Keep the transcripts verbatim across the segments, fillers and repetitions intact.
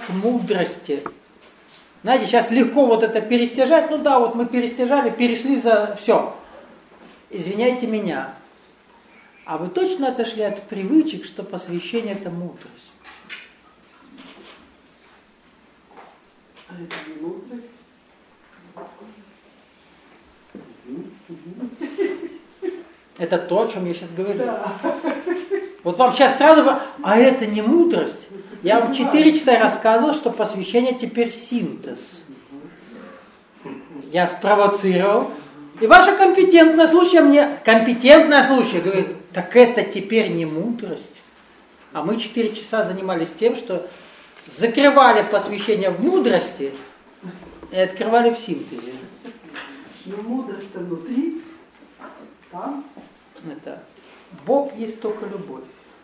к мудрости. Знаете, сейчас легко вот это перестяжать. Ну да, вот мы перестяжали, перешли за все. Извиняйте меня. А вы точно отошли от привычек, что посвящение это мудрость? А это не мудрость? Это то, о чем я сейчас говорю. Да. Вот вам сейчас сразу, а это не мудрость. Я вам четыре часа рассказывал, что посвящение теперь синтез. Я спровоцировал. И ваше компетентное слушание мне, компетентное слушание говорит, так это теперь не мудрость. А мы четыре часа занимались тем, что закрывали посвящение в мудрости и открывали в синтезе. Но мудрость-то внутри, там. Это Бог есть только любовь.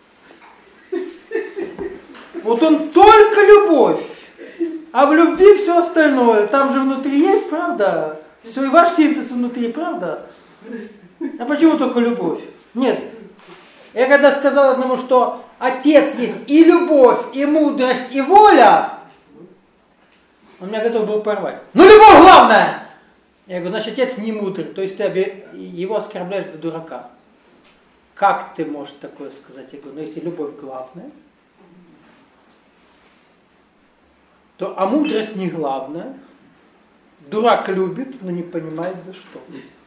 Вот он только любовь, а в любви все остальное. Там же внутри есть, правда? Все, и ваш синтез внутри, правда? А почему только любовь? Нет. Я когда сказал одному, что Отец есть и любовь, и мудрость, и воля, он меня готов был порвать. Ну, любовь главное! Я говорю, значит, Отец не мудрый, то есть ты его оскорбляешь до дурака. Как ты можешь такое сказать? Я говорю, ну если любовь главная, то а мудрость не главная. Дурак любит, но не понимает за что.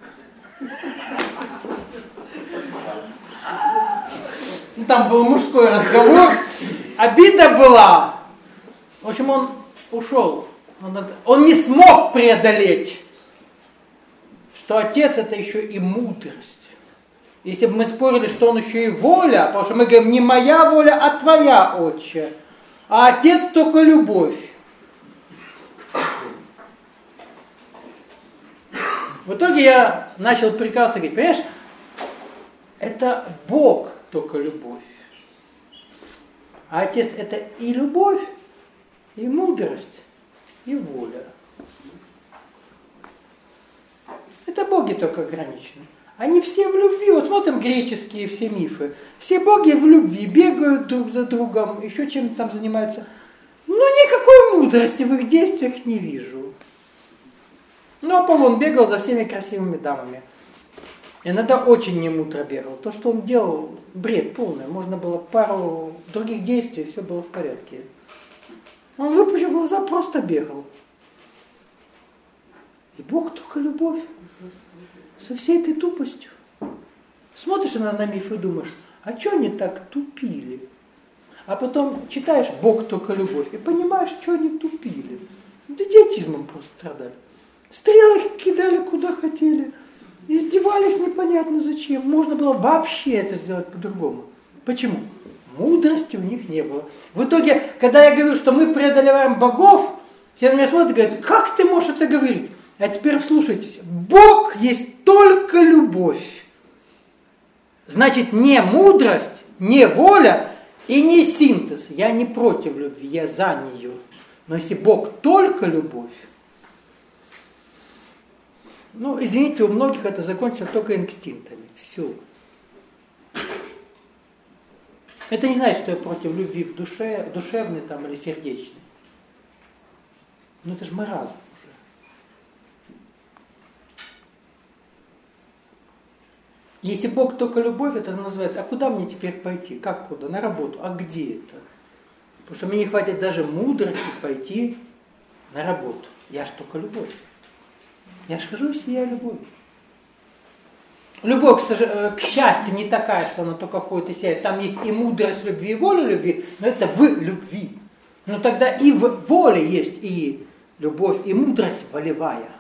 Там был мужской разговор, обида была. В общем, он ушел. Он, он не смог преодолеть, что Отец это еще и мудрость. Если бы мы спорили, что он еще и воля, потому что мы говорим, не моя воля, а твоя, Отче. А Отец только любовь. В итоге я начал прикасаться и говорить, понимаешь, это Бог только любовь. А Отец это и любовь, и мудрость, и воля. Это боги только ограничены. Они все в любви. Вот смотрим греческие все мифы. Все боги в любви, бегают друг за другом, еще чем-то там занимаются. Но никакой мудрости в их действиях не вижу. Ну, Аполлон бегал за всеми красивыми дамами. Иногда очень немудро бегал. То, что он делал, бред полный. Можно было пару других действий, все было в порядке. Он, выпучив глаза, просто бегал. И Бог только любовь. Со всей этой тупостью. Смотришь на, на миф и думаешь, а что они так тупили? А потом читаешь Бог только любовь и понимаешь, что они тупили. Идиотизмом просто страдали. Стрелы их кидали куда хотели. Издевались непонятно зачем. Можно было вообще это сделать по-другому. Почему? Мудрости у них не было. В итоге, когда я говорю, что мы преодолеваем богов, все на меня смотрят и говорят, как ты можешь это говорить? А теперь вслушайтесь. Бог есть только любовь. Значит, не мудрость, не воля и не синтез. Я не против любви, я за нее. Но если Бог только любовь, ну, извините, у многих это закончится только инстинктами. Все. Это не значит, что я против любви в душе, душевной там, или сердечной. Ну, это же маразм уже. Если Бог только любовь, это называется, а куда мне теперь пойти? Как куда? На работу. А где это? Потому что мне не хватит даже мудрости пойти на работу. Я ж только любовь. Я же хожу, сияю любовью. Любовь, к, к счастью, не такая, что она только ходит и сияет. Там есть и мудрость любви, и воля любви, но это в любви. Но тогда и в воле есть и любовь, и мудрость волевая.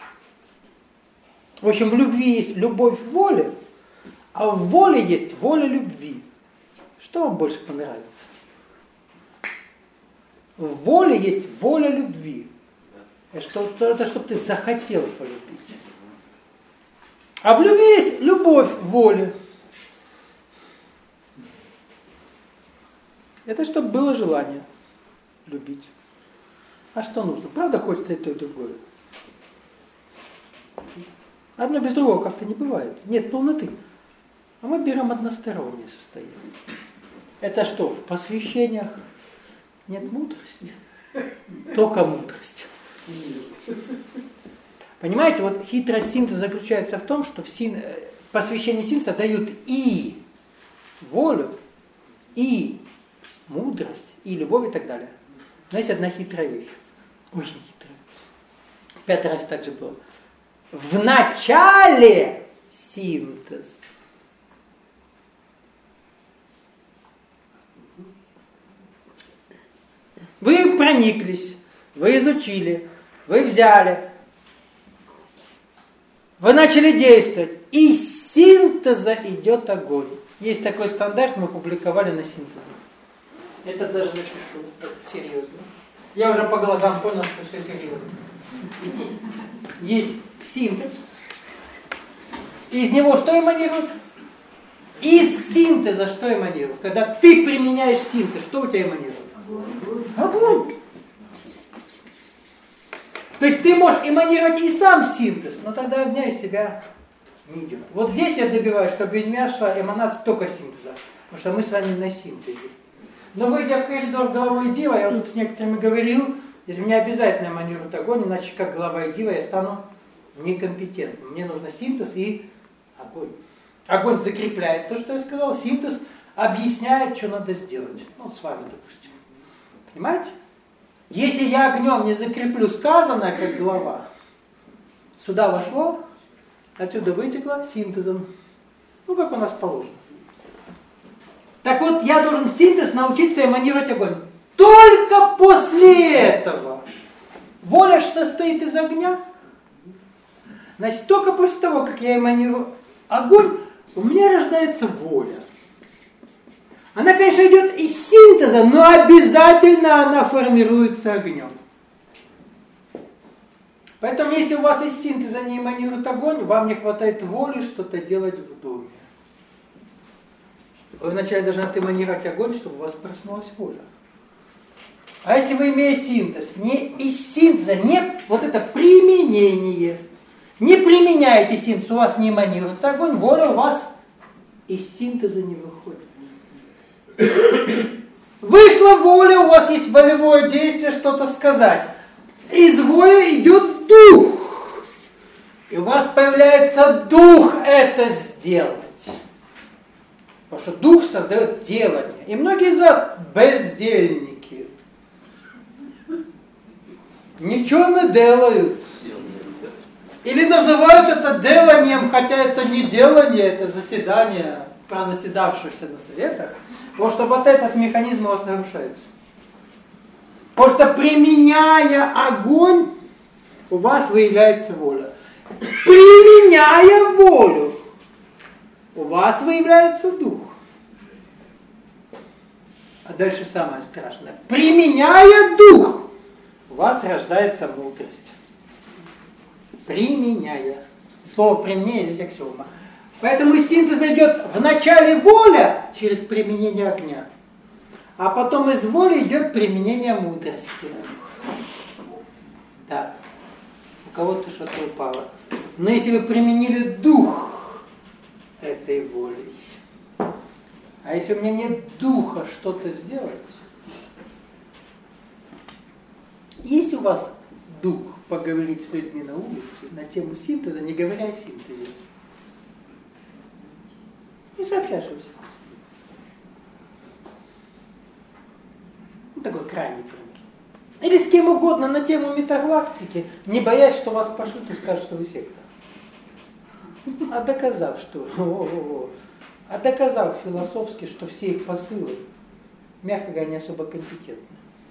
В общем, в любви есть любовь в воле, а в воле есть воля любви. Что вам больше понравится? В воле есть воля любви. Это, что, это чтобы ты захотел полюбить. А в любви есть любовь в воле. Это чтобы было желание любить. А что нужно? Правда хочется и то, и другое? Одно без другого как-то не бывает. Нет полноты. А мы берем одностороннее состояние. Это что, в посвящениях нет мудрости? только мудрость. Понимаете, вот хитрость синтеза заключается в том, что в син... посвящение синтеза дают и волю, и мудрость, и любовь и так далее. Знаете, одна хитрая вещь. Очень хитрая. В пятый раз так же было. В начале синтез. Вы прониклись, вы изучили, вы взяли, вы начали действовать, и из синтеза идет огонь. Есть такой стандарт, мы публиковали на синтезе. Это даже напишу, это серьезно. Я уже по глазам понял, что все серьезно. Есть синтез. Из него что эманирует? Из синтеза что эманирует? Когда ты применяешь синтез, что у тебя эманирует? Огонь. То есть ты можешь эманировать и сам синтез, но тогда огня из тебя не идет. Вот здесь я добиваюсь, чтобы из меня шла эманация только синтеза, потому что мы с вами на синтезе. Но выйдя в коридор главы и дива, я тут с некоторыми говорил, из меня обязательно эманирует огонь, иначе как глава и дива я стану некомпетентным. Мне нужно синтез и огонь. Огонь закрепляет то, что я сказал, синтез объясняет, что надо сделать. Ну, с вами, допустим. Понимаете? Если я огнем не закреплю сказанное, как глава, сюда вошло, отсюда вытекло синтезом. Ну, как у нас положено. Так вот, я должен синтез научиться эманировать огонь. Только после этого. Воля же состоит из огня. Значит, только после того, как я эманирую огонь, у меня рождается воля. Она, конечно, идет из синтеза, но обязательно она формируется огнем. Поэтому, если у вас из синтеза не эманирует огонь, вам не хватает воли что-то делать в доме. Вы вначале должны отэманировать огонь, чтобы у вас проснулась воля. А если вы, имея синтез, не из синтеза, не вот это применение, не применяете синтез, у вас не эманируется огонь, воля у вас из синтеза не выходит. Вышла воля, у вас есть волевое действие, что-то сказать. Из воли идет дух. И у вас появляется дух это сделать. Потому что дух создает делание. И многие из вас бездельники. Ничего не делают. Или называют это деланием, хотя это не делание, это заседание про заседавшихся на советах. Потому что вот этот механизм у вас нарушается. Потому что применяя огонь, у вас выявляется воля. Применяя волю, у вас выявляется дух. А дальше самое страшное. Применяя дух, у вас рождается мудрость. Применяя. Слово применение здесь аксиома. Поэтому из синтеза идет вначале воля через применение огня, а потом из воли идет применение мудрости. Да. У кого-то что-то упало. Но если вы применили дух этой волей, а если у меня нет духа что-то сделать, есть у вас дух поговорить с людьми на улице на тему синтеза, не говоря о синтезе? Не сообщаешь о синтезе. Ну, такой крайний пример. Или с кем угодно на тему метагалактики, не боясь, что вас пошлют и скажут, что вы секта. А доказав, что... О-о-о. А доказав философски, что все их посылы, мягко говоря, не особо компетентны.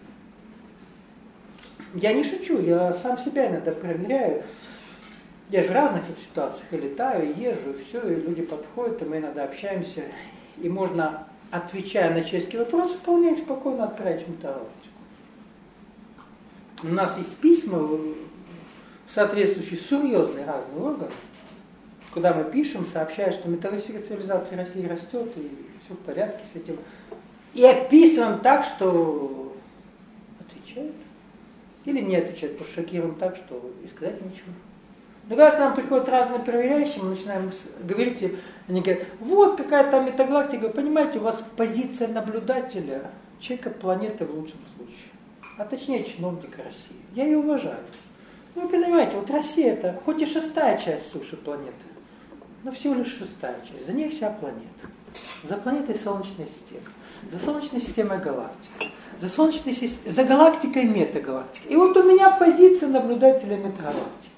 Я не шучу, я сам себя иногда проверяю. Я же в разных ситуациях и летаю, и езжу, и все, и люди подходят, и мы иногда общаемся. И можно, отвечая на человеческие вопросы, вполне спокойно отправить в метагалактику. У нас есть письма, соответствующие серьезные разные органы, куда мы пишем, сообщая, что металлическая цивилизация России растет, и все в порядке с этим. И описываем так, что отвечают. Или не отвечают, потому что шокируем так, что и сказать ничего. Но когда к нам приходят разные проверяющие, мы начинаем говорить, и они говорят, вот какая там метагалактика, понимаете, у вас позиция наблюдателя, человека планеты в лучшем случае. а точнее чиновника России. Я ее уважаю. Ну, вы понимаете, вот Россия это хоть и шестая часть суши планеты, но всего лишь шестая часть. За ней вся планета. За планетой Солнечная система. За Солнечной системой галактика. За, солнечной системой, за галактикой метагалактики. И вот у меня позиция наблюдателя метагалактики.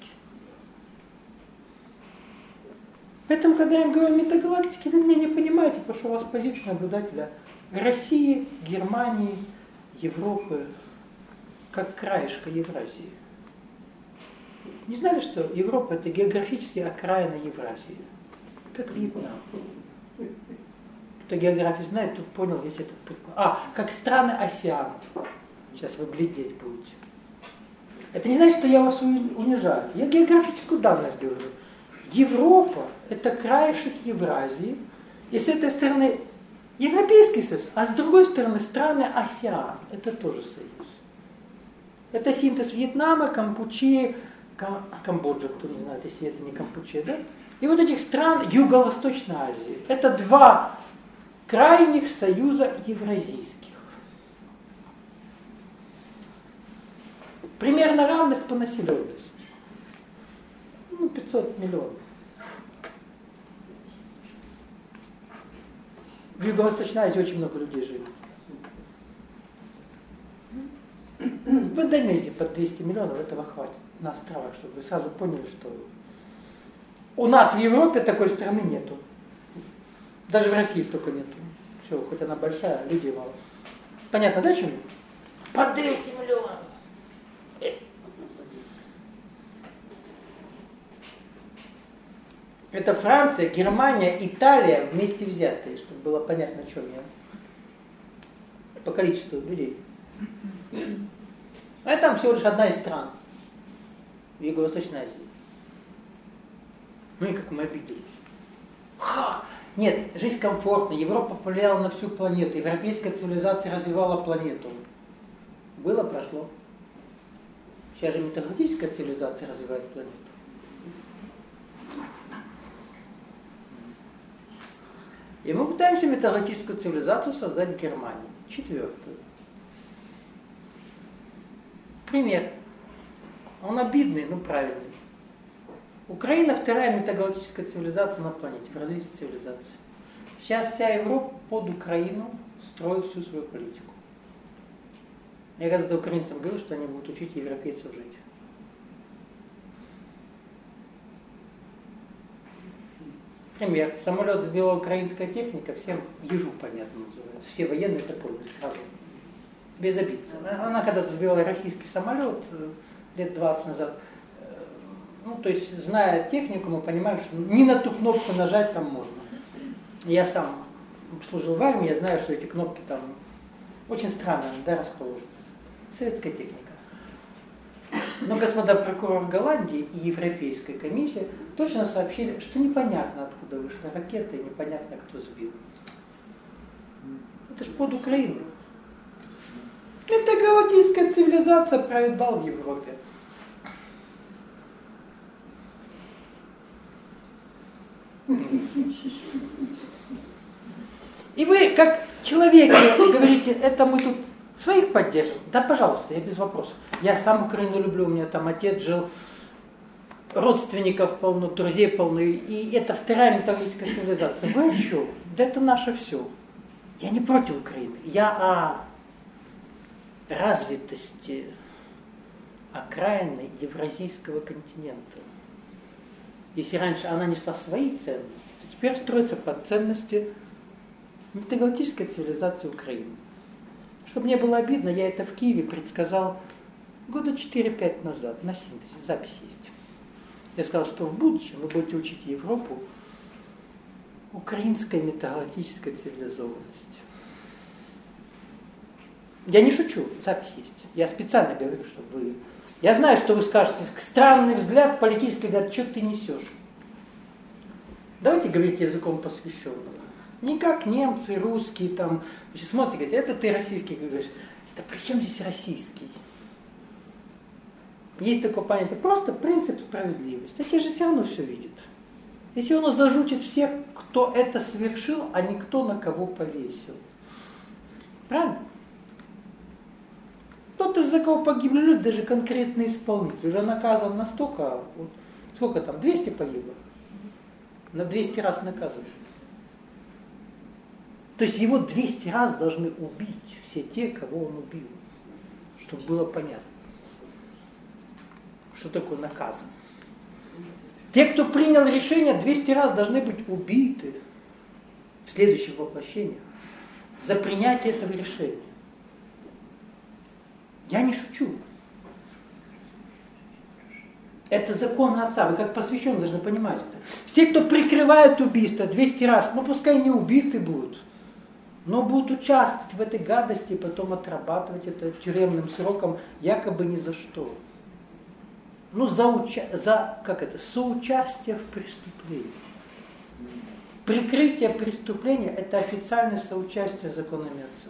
Поэтому, когда я им говорю метагалактики, вы меня не понимаете, потому что у вас позиция наблюдателя России, Германии, Европы, как краешка Евразии. Не знали, что Европа это географически окраина Евразии, как Вьетнам. Кто географию знает, тут понял весь этот прикол. А, как страны Осеана. Сейчас вы глядеть будете. Это не значит, что я вас унижаю. Я географическую данность говорю. Европа – это краешек Евразии, и с этой стороны Европейский Союз, а с другой стороны страны Осеан – это тоже союз. Это синтез Вьетнама, Кампучи, Кам... Камбоджа, кто не знает, если это не Кампучи, да? И вот этих стран Юго-Восточной Азии. Это два крайних союза евразийских. Примерно равных по населенности. Ну, пятьсот миллионов. В Юго-Восточной Азии очень много людей живет. В Индонезии под двести миллионов этого хватит на островах, чтобы вы сразу поняли, что у нас в Европе такой страны нету. Даже в России столько нету. Все, хоть она большая, людей мало. Понятно, да, чем? Под двести миллионов. Это Франция, Германия, Италия вместе взятые, чтобы было понятно, о чем я. По количеству людей. А там всего лишь одна из стран в Юго-Восточной Азии. Ну и как мы обиделись. Ха! Нет, жизнь комфортная, Европа повлияла на всю планету, европейская цивилизация развивала планету. Было, прошло. Сейчас же метагалактическая цивилизация развивает планету. И мы пытаемся метагалактическую цивилизацию создать в Германии. Четвертую. Пример. Он обидный, но правильный. Украина вторая метагалактическая цивилизация на планете, в развитии цивилизации. Сейчас вся Европа под Украину строит всю свою политику. Я когда-то украинцам говорил, что они будут учить европейцев жить. Пример. Самолет сбила украинская техника, всем ежу понятно называется. Все военные это поняли сразу. Без обид. Она когда-то сбила российский самолет лет двадцать назад. Ну, то есть, зная технику, мы понимаем, что не на ту кнопку нажать там можно. Я сам служил в армии, я знаю, что эти кнопки там очень странно, да, расположены. Советская техника. Но господа прокурор Голландии и Европейская комиссия точно сообщили, что непонятно, откуда вышла ракета, и непонятно, кто сбил. Это ж под Украину. Это галактическая цивилизация правит бал в Европе. И вы, как человек, говорите, это мы тут своих поддержим. Да, пожалуйста, я без вопросов. Я сам Украину люблю, у меня там отец жил, родственников полно, друзей полно, и это вторая металлическая цивилизация. Вы о чем? Да это наше все. Я не против Украины. Я о развитости окраины Евразийского континента. Если раньше она несла свои ценности, то теперь строится под ценности метагалактической цивилизации Украины. Чтобы не было обидно, я это в Киеве предсказал года четыре-пять назад, на синтезе, запись есть. Я сказал, что в будущем вы будете учить Европу украинской метагалактической цивилизованности. Я не шучу, запись есть. Я специально говорю, чтобы вы... Я знаю, что вы скажете, странный взгляд, политический взгляд, что ты несешь. Давайте говорить языком посвященного. Не как немцы, русские, там, значит, смотрите, говорите, это ты российский, говоришь, да при чем здесь российский? Есть такое понятие, просто принцип справедливости. А те же все равно все видят. Если он зажутит всех, кто это совершил, а не кто на кого повесил. Правильно? Тот тот, из-за кого погибли люди, даже конкретный исполнитель, уже наказан настолько, вот, сколько там, двести погибло? На двести раз наказывают. То есть его двести раз должны убить все те, кого он убил, чтобы было понятно, что такое наказан. Те, кто принял решение, двести раз должны быть убиты в следующих воплощениях за принятие этого решения. Я не шучу. Это закон Отца. Вы как посвященные должны понимать это. Все, кто прикрывает убийство двести раз, ну пускай не убиты будут, но будут участвовать в этой гадости и потом отрабатывать это тюремным сроком якобы ни за что. Ну, за, уча... за как это, соучастие в преступлении. Прикрытие преступления – это официальное соучастие с законами Отца.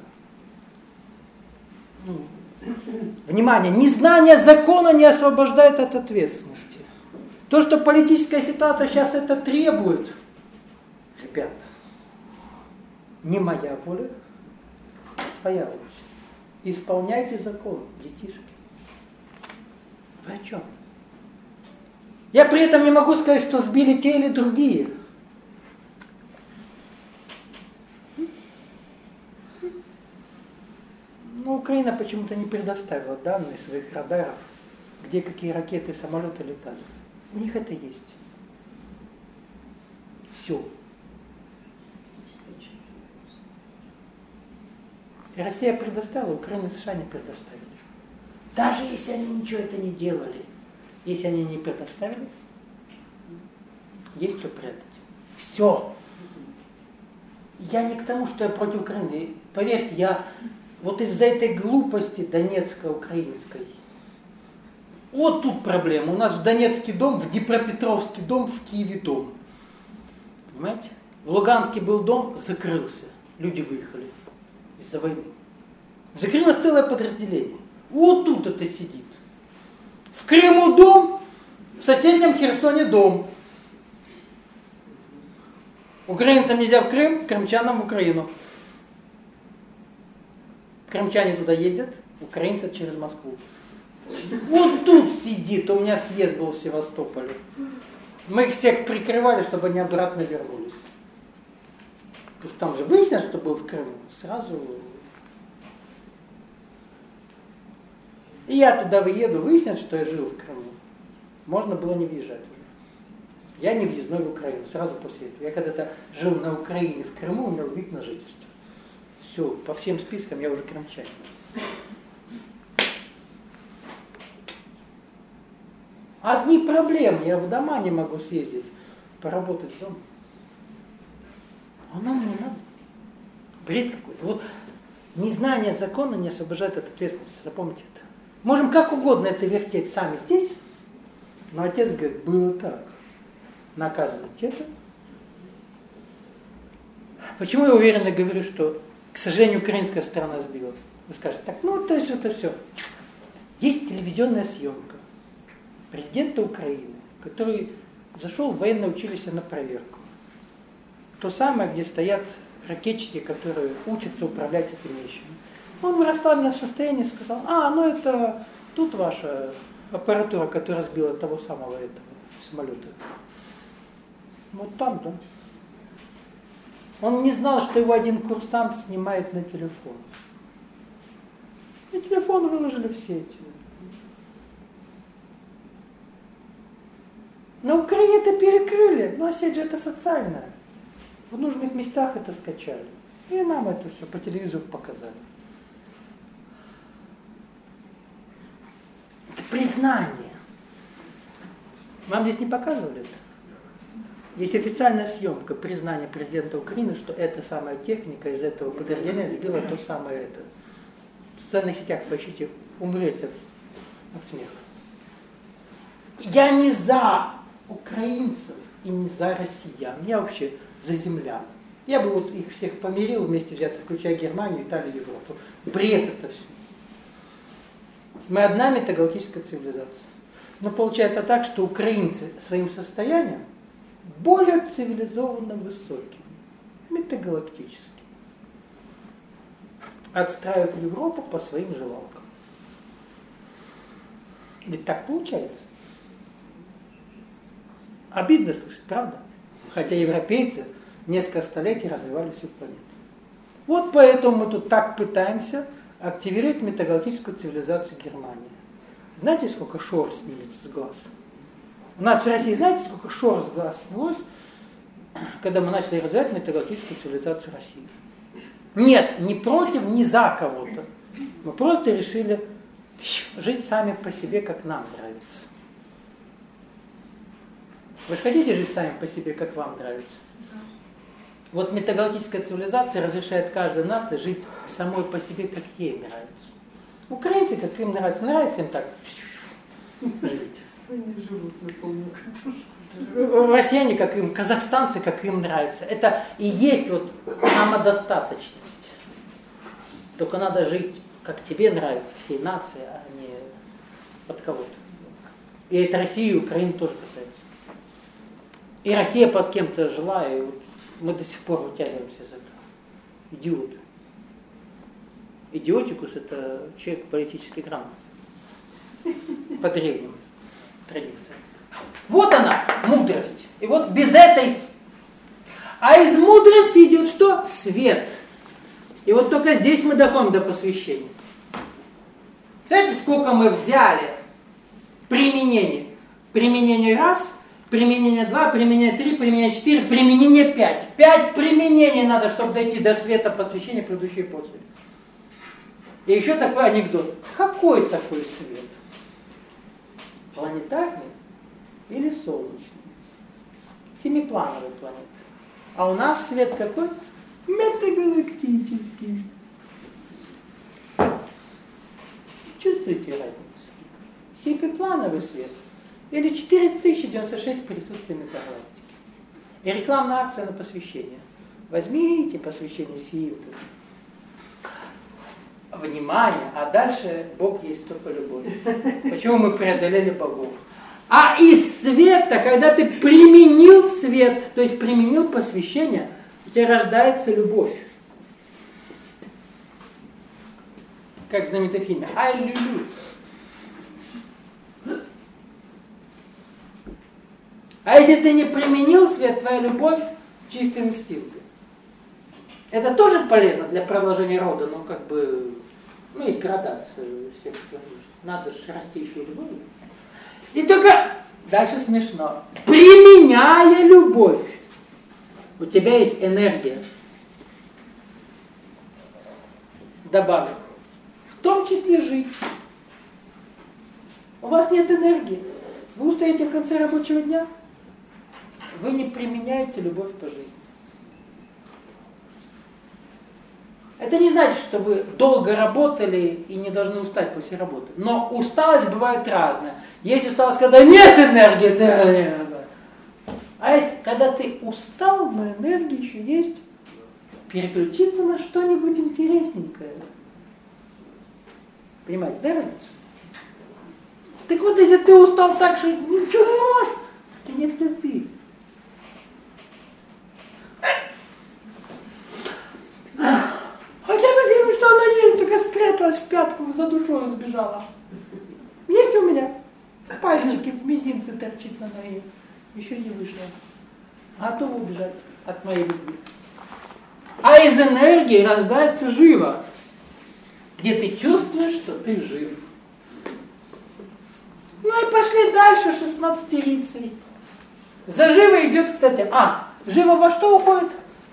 Ну, внимание, незнание закона не освобождает от ответственности. То, что политическая ситуация сейчас это требует, ребят, не моя воля, а твоя воля. Исполняйте закон, детишки. Вы о чем? Я при этом не могу сказать, что сбили те или другие. Но Украина почему-то не предоставила данные своих радаров, где какие ракеты и самолеты летали. У них это есть. Все. И Россия предоставила, Украина и США не предоставили. Даже если они ничего это не делали, если они не предоставили, есть что прятать. Все. Я не к тому, что я против Украины. Поверьте, я вот из-за этой глупости донецко-украинской. Вот тут проблема. У нас в Донецкий дом, в Днепропетровский дом, в Киеве дом. Понимаете? В Луганске был дом, закрылся. Люди выехали из-за войны. Закрылось целое подразделение. Вот тут это сидит. В Крыму дом, в соседнем Херсоне дом. Украинцам нельзя в Крым, крымчанам в Украину. Крымчане туда ездят, украинцы через Москву. Вот тут сидит, у меня съезд был в Севастополе. Мы их всех прикрывали, чтобы они обратно вернулись. Потому что там же выяснилось, что был в Крыму. Сразу... И я туда выеду, выяснят, что я жил в Крыму. Можно было не въезжать уже. Я не въездной в Украину, сразу после этого. Я когда-то жил на Украине, в Крыму, у меня вид на жительство. Все, по всем спискам я уже крымчанин. Одни проблемы, я в дома не могу съездить, поработать дома. А нам не надо. Бред какой-то. Вот незнание закона не освобождает от ответственности, запомните это. Можем как угодно это вертеть сами здесь, но отец говорит, было так. Наказано те-то. Почему я уверенно говорю, что, к сожалению, украинская сторона сбила? Вы скажете, так, ну то есть это все. Есть телевизионная съемка президента Украины, который зашел в военное училище на проверку. То самое, где стоят ракетчики, которые учатся управлять этими вещами. Он в расслабленном состоянии сказал, а, ну это тут ваша аппаратура, которая сбила того самого этого самолета. Вот там, да. Он не знал, что его один курсант снимает на телефон. И телефон выложили в сеть. На Украине это перекрыли, но сеть же это социальная. В нужных местах это скачали. И нам это все по телевизору показали. Это признание. Вам здесь не показывали это? Есть официальная съемка признания президента Украины, что эта самая техника из этого подразделения сбила то самое это. В социальных сетях поищите, умрете от, от смеха. Я не за украинцев и не за россиян. Я вообще за землян. Я бы вот их всех помирил вместе взятых, включая Германию, Италию, Европу. Бред это все. Мы одна метагалактическая цивилизация. Но получается так, что украинцы своим состоянием более цивилизованно высоким, метагалактическим, отстраивают Европу по своим желалкам. Ведь так получается. Обидно слышать, правда? Хотя европейцы несколько столетий развивали всю планету. Вот поэтому мы тут так пытаемся активировать метагалактическую цивилизацию Германии. Знаете, сколько шор снимется с глаз? У нас в России, знаете, сколько шор с глаз снялось, когда мы начали развивать метагалактическую цивилизацию России? Нет, не против, не за кого-то. Мы просто решили жить сами по себе, как нам нравится. Вы же хотите жить сами по себе, как вам нравится? Вот метагалактическая цивилизация разрешает каждой нации жить самой по себе, как ей нравится. Украинцы, как им нравится, нравится им так жить. Они живут на полную катушку. Россияне, как им, казахстанцы, как им нравится. Это и есть вот самодостаточность. Только надо жить, как тебе нравится, всей нации, а не под кого-то. И это Россию и Украину тоже касается. И Россия под кем-то жила, и вот мы до сих пор вытягиваемся из этого. Идиоты. Идиотикус – это человек политически грамотный. По древним традициям. Вот она, мудрость. И вот без этой... А из мудрости идет что? Свет. И вот только здесь мы доходим до посвящения. Знаете, сколько мы взяли применений? Применение раз, применение два, применение три, применение четыре, применение пять. Пять применений надо, чтобы дойти до света посвящения, предыдущей и после. И еще такой анекдот. Какой такой свет? Планетарный или солнечный? Семиплановый планет. А у нас свет какой? Метагалактический. Чувствуете разницу? Семиплановый свет или четыре тысячи девяносто шесть присутствий метагалактики. И рекламная акция на посвящение. Возьмите посвящение синтеза. Внимание, а дальше Бог есть только любовь. Почему мы преодолели богов? А из света, когда ты применил свет, то есть применил посвящение, у тебя рождается любовь. Как в знаменитой фильме «Аллилуйя». А если ты не применил свет, твоя любовь – чистые инстинкты. Это тоже полезно для продолжения рода, но как бы, ну, есть градация всех этих. Надо же расти еще и любовью. И только, дальше смешно, применяя любовь, у тебя есть энергия. Добавлю, в том числе жить. У вас нет энергии. Вы устаете в конце рабочего дня. Вы не применяете любовь по жизни. Это не значит, что вы долго работали и не должны устать после работы. Но усталость бывает разная. Есть усталость, когда нет энергии. Да, да, да. А есть, когда ты устал, но энергия еще есть, переключиться на что-нибудь интересненькое. Понимаете, да, разницу? Так вот, если ты устал так, что ничего не можешь, то нет любви. Хотя мы говорим, что она есть, только спряталась в пятку, за душой сбежала. Есть у меня пальчики в мизинце торчит на ноге. Еще не вышла. Готова убежать от моей любви. А из энергии рождается живо, где ты чувствуешь, что ты жив. Ну и пошли дальше, шестнадцатилицый. За живо идет, кстати, а, живо во что уходит?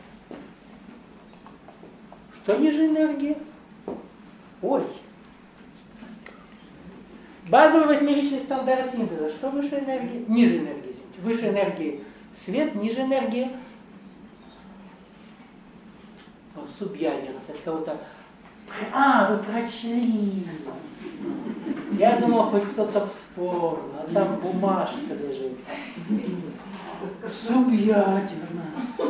Что ниже энергии? Ой. Базовый восьмеричный стандарт синтеза. Что выше энергии? Ниже энергии, извините. Выше энергии свет, ниже энергии О, субъядерность. Это кого-то... А, вы прочли. Я думал, хоть кто-то вспомнил. А там бумажка лежит. Субъядерно.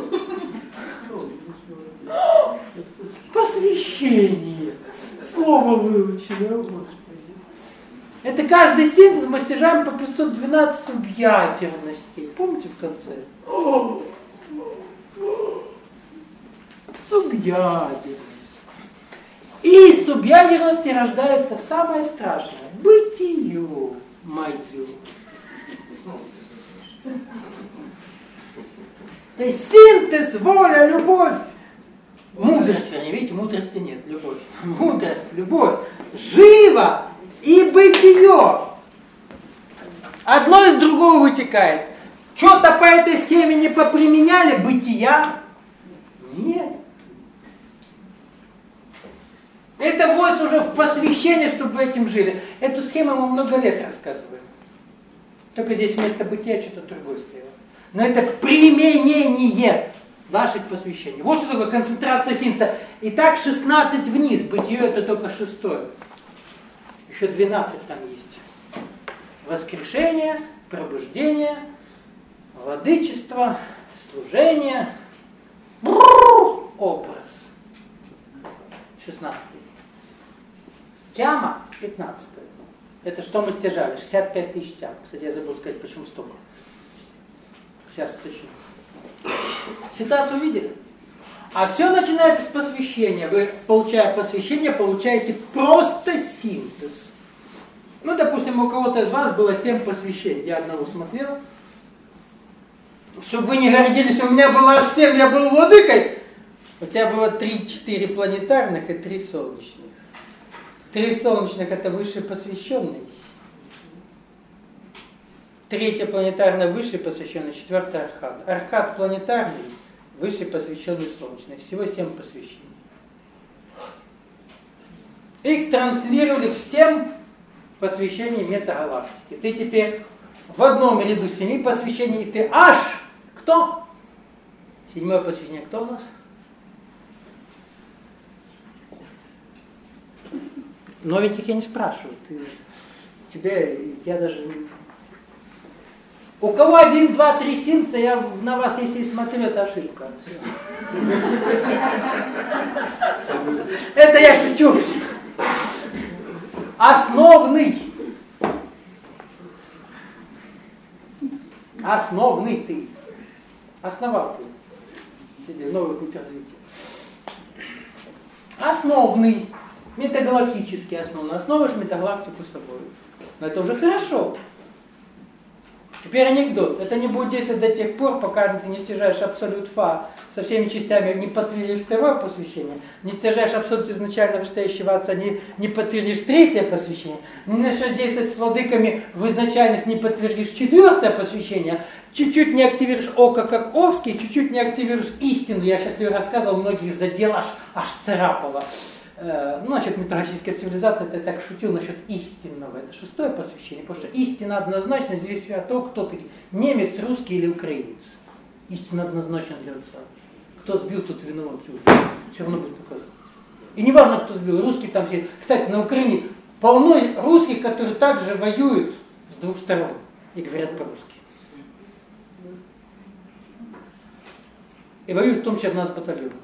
Посвящение. Слово выучили, о Господи. Это каждый синтез мы стяжаем по пятьсот двенадцать субъядерностей. Помните в конце? Субъядерность. И из субъядерности рождается самое страшное. Бытие. Майтью. То есть синтез, воля, любовь. Мудрость, вернее, видите, мудрости нет, любовь. Мудрость, любовь. Живо и бытие. Одно из другого вытекает. Что-то по этой схеме не поприменяли, бытия? Нет. Это вводится уже в посвящение, чтобы вы этим жили. Эту схему мы много лет рассказываем. Только здесь вместо бытия что-то другое стояло. Но это применение наших посвящений. Вот что такое концентрация синтеза. Итак, шестнадцать вниз. Бытие это только шестое. Еще двенадцать там есть. Воскрешение, пробуждение, владычество, служение, образ. шестнадцатый. Тяма пятнадцатый. Это что мы стяжали? шестьдесят пять тысяч тям. Кстати, я забыл сказать, почему столько. Сейчас уточню. Ситуацию увидели? А все начинается с посвящения. Вы, получая посвящение, получаете просто синтез. Ну, допустим, у кого-то из вас было семь посвящений. Я одного смотрел. Чтобы вы не гордились, у меня было аж семь, я был владыкой. У тебя было три-четыре планетарных и три солнечных. Три солнечных это высший посвященный. Третье планетарное высший посвященный, четвертый архат. Архат планетарный, высший посвященный солнечный. Всего семь посвящений. Их транслировали всем посвящениям метагалактики. Ты теперь в одном ряду семи посвящений, ты аж кто? Седьмое посвящение кто у нас? Новеньких я не спрашиваю. Ты, тебя, я даже... У кого один, два, три синца, я на вас, если смотрю, это ошибка. Это я шучу. Основный. Основный ты. Основал ты. Себе новый путь развития. Основный. Метагалактический основной. Основываешь метагалактику собой. Но это уже хорошо. Теперь анекдот. Это не будет действовать до тех пор, пока ты не стяжаешь абсолют фа со всеми частями, не подтвердишь второе посвящение, не стяжаешь абсолют изначально вышестоящего отца, не, не подтвердишь третье посвящение, не начнешь действовать с владыками в изначальность, не подтвердишь четвертое посвящение, чуть-чуть не активируешь око как Орский, чуть-чуть не активируешь истину. Я сейчас ее рассказывал, многих задел, аж, аж царапало. Ну, значит, метагалактическая цивилизация, это я так шутил насчет истинного. Это шестое посвящение, потому что истина однозначно здесь от того, кто ты, немец, русский или украинец. Истина однозначно для отца. Кто сбил, тот виноват. Все равно будет наказан. И не важно, кто сбил, русский там все. Кстати, на Украине полно русских, которые также воюют с двух сторон и говорят по-русски. И воюют в том числе в нас батальонах.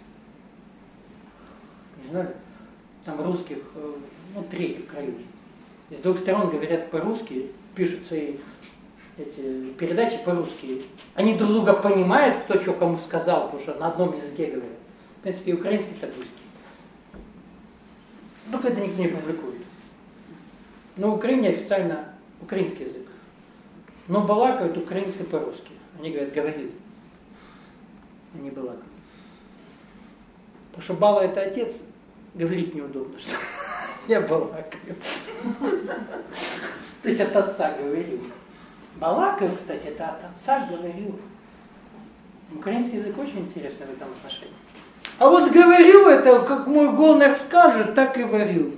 Знали? Там русских, ну, треть Украины. С двух сторон говорят по-русски, пишут свои эти передачи по-русски. Они друг друга понимают, кто что кому сказал, потому что на одном языке говорят. В принципе, и украинский так русский. Только это никто не публикует. Но в Украине официально украинский язык. Но балакают украинцы по-русски. Они говорят, говорит. Они балакают. Потому что Бала это отец, говорить неудобно, что я балакаю. То есть от отца говорю. Балакаю, кстати, это от отца говорю. Украинский язык очень интересный в этом отношении. А вот говорю, это как мой гонор скажет, так и варю.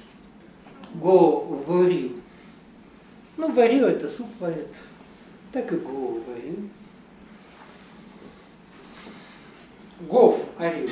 Говорю. Ну, варю, это суп варит. Так и го варю. Гов орю.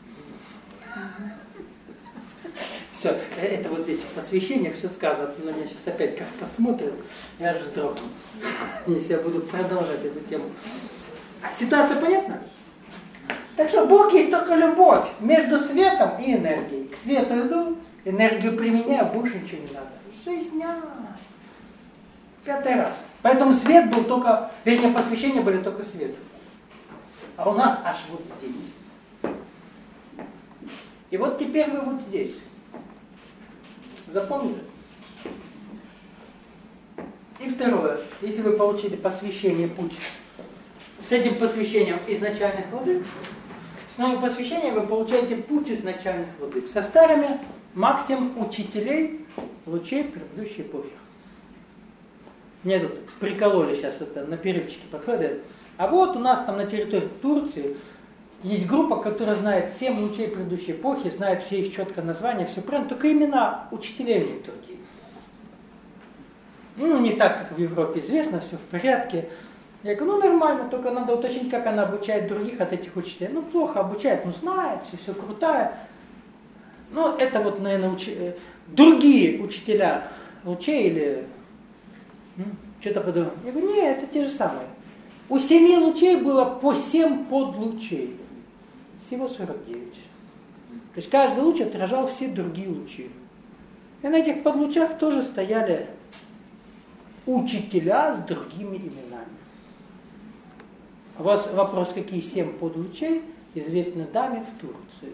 Все, это вот здесь в посвящении все сказано. На меня сейчас опять как посмотрят, я аж вздрогну, если я буду продолжать эту тему. Ситуация понятна? Так что Бог есть только любовь между светом и энергией. К свету иду, энергию применяю, больше ничего не надо. Жизня. Пятый раз. Поэтому свет был только, вернее, посвящения были только свету. А у нас аж вот здесь. И вот теперь вы вот здесь. Запомнили? второе. Если вы получили посвящение путь с этим посвящением изначальных владык, с новым посвящением вы получаете путь изначальных владык. Со старыми максимум учителей лучей предыдущей эпохи. Мне тут прикололи сейчас это, на перерывчике подходят. А вот у нас там на территории Турции есть группа, которая знает семь лучей предыдущей эпохи, знает все их четко названия, все правильно, только имена учителей у них другие. Ну, не так, как в Европе известно, все в порядке. Я говорю, ну нормально, только надо уточнить, как она обучает других от этих учителей. Ну, плохо обучает, ну знает, все, все крутая. Ну, это вот, наверное, уч... другие учителя лучей или что-то подумал. Я говорю, нет, это те же самые. У семи лучей было по семь подлучей. Всего сорок девять. То есть каждый луч отражал все другие лучи. И на этих подлучах тоже стояли учителя с другими именами. У вас вопрос, какие семь подлучей известны даме в Турции?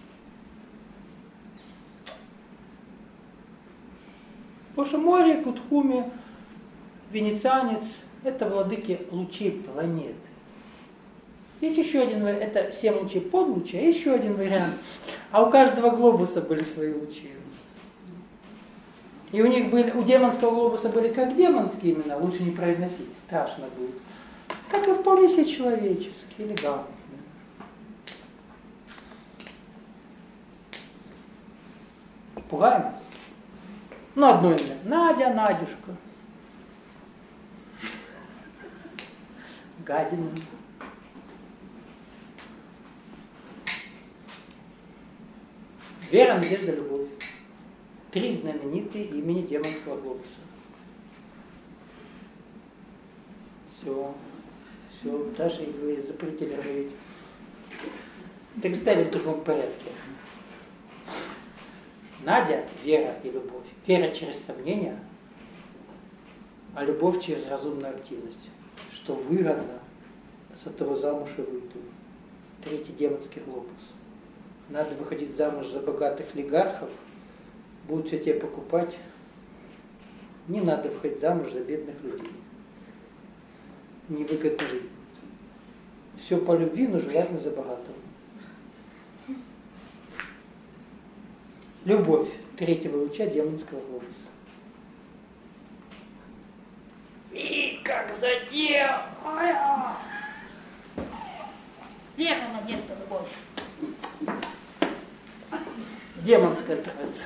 Потому что море, Кутхуми, венецианец – это владыки лучей планеты. Есть еще один вариант, это семь лучей подлучей, а еще один вариант. А у каждого глобуса были свои лучи. И у них были, у демонского глобуса были как демонские имена, лучше не произносить, страшно будет. Так и вполне себе человеческие, элегантные. Пугаем? Ну, одно имя. Надя, Надюшка. Гадина. Вера, надежда, любовь. Три знаменитые имени демонского глобуса. Все. Все, даже вы запретили говорить. Так стали в другом порядке. Надя – вера и любовь. Вера через сомнения, а любовь через разумную активность. Что выгодно, за того замуж и выйду. Третий демонский глобус. Надо выходить замуж за богатых олигархов, будут все тебе покупать. Не надо выходить замуж за бедных людей. Невыгодно жить. Все по любви, но желательно за богатого. Любовь третьего луча демонского глобуса. И как задел! Вера, надежда, любовь. Демонская троица.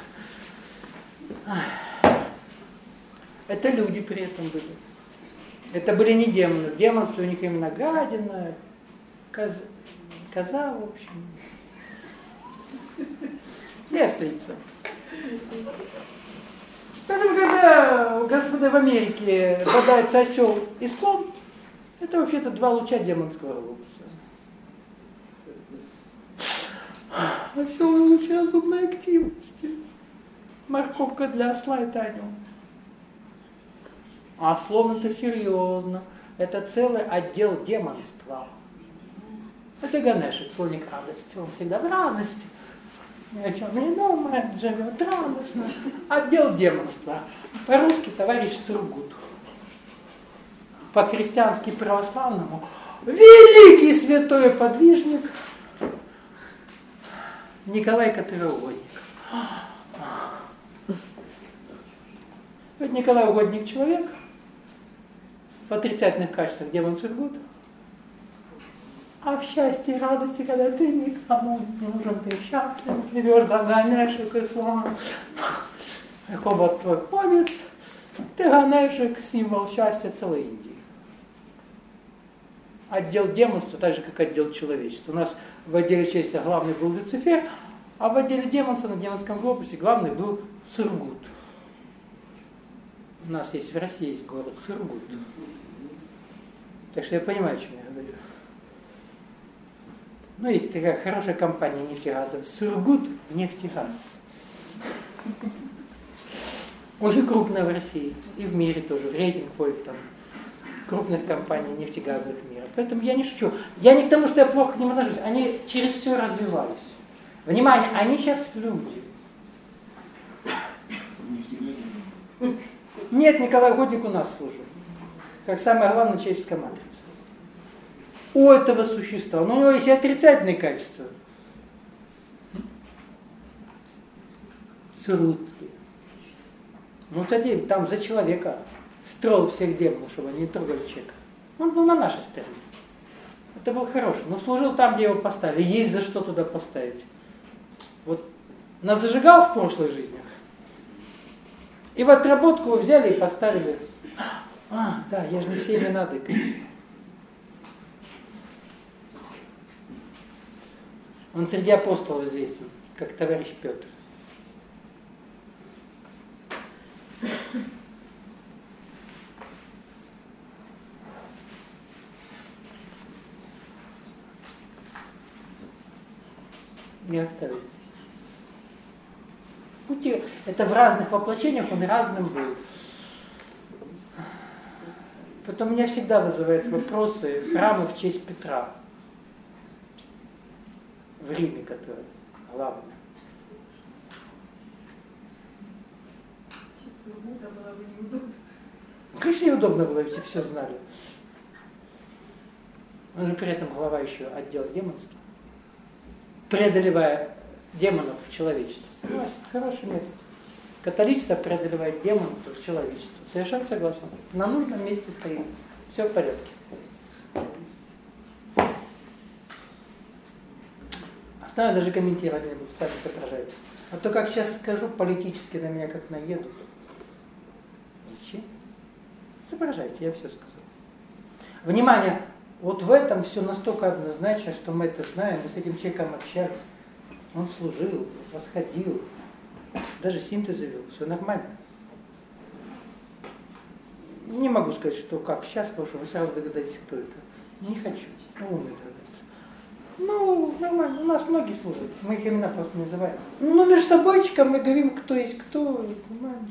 Это люди при этом были. Это были не демоны. Демонство у них именно гадина, коз... коза, в общем. Яслица. Поэтому, когда, господа, в Америке бодается осел и слон, это вообще-то два луча демонского глобуса. Осел и луч разумной активности. Морковка для осла и Таню. А слон это серьезно. Это целый отдел демонства. Это Ганешек, слоник радости. Он всегда в радости. Ни о чем не думает, живет радостно. Отдел демонства. По-русски товарищ Сургут. По-христиански православному великий святой подвижник Николай Котыроугодник. Вот Николай Угодник человек в отрицательных качествах демон Сургут. А в счастье и радости, когда ты никому не нужен, ты счастлив, живешь как Ганешек и слон. И хобот твой ходит, ты Ганешек, символ счастья целой Индии. Отдел демонства, так же, как отдел человечества. У нас в отделе человечества главный был Люцифер, а в отделе демонства на демонском глобусе главный был Сургут. У нас есть в России есть город Сургут. Так что я понимаю, о чем я говорю. Ну, есть такая хорошая компания нефтегазовая. Сургут нефтегаз. Уже крупная в России. И в мире тоже. В рейтинг входит там крупных компаний нефтегазовых мира. Поэтому я не шучу. Я не к тому, что я плохо к ним отношусь. Они через все развивались. Внимание, они сейчас люди. нет, Николай Угодник у нас служил. Как самая главная человеческая матрица. У этого существа. Но у него есть и отрицательные качества. Суруцкий. Ну, кстати, там за человека строил всех демонов, чтобы они не трогали человека. Он был на нашей стороне. Это был хороший. Но служил там, где его поставили. Есть за что туда поставить. Вот нас зажигал в прошлых жизнях. И в отработку его взяли и поставили. А, да, я же не все имена допил. Он среди апостолов известен, как товарищ Петр. Не оставить. Пути, это в разных воплощениях, он разным был. Потом меня всегда вызывают вопросы храмы в честь Петра. В Риме, который главный. Свобода была бы неудобна. Конечно, неудобно было, если все знали. Он же при этом глава еще отдела демонства. Преодолевая демонов в человечестве. Согласен, хороший метод. Католичество преодолевает демонство в человечестве. Совершенно согласен. На нужном месте стоим. Все в порядке. Остальное даже комментировать не буду, сами соображайте. А то, как сейчас скажу, политически на меня как наедут. Зачем? Соображайте, я все сказал. Внимание! Вот в этом все настолько однозначно, что мы это знаем, мы с этим человеком общались. Он служил, восходил, даже синтез вел, все нормально. Не могу сказать, что как сейчас, потому что вы сразу догадаетесь, кто это. Не хочу, ну умный догадаться. Ну, нормально, у нас многие служат, мы их имена просто не называем. Ну, между собойчиком мы говорим, кто есть кто, нормально.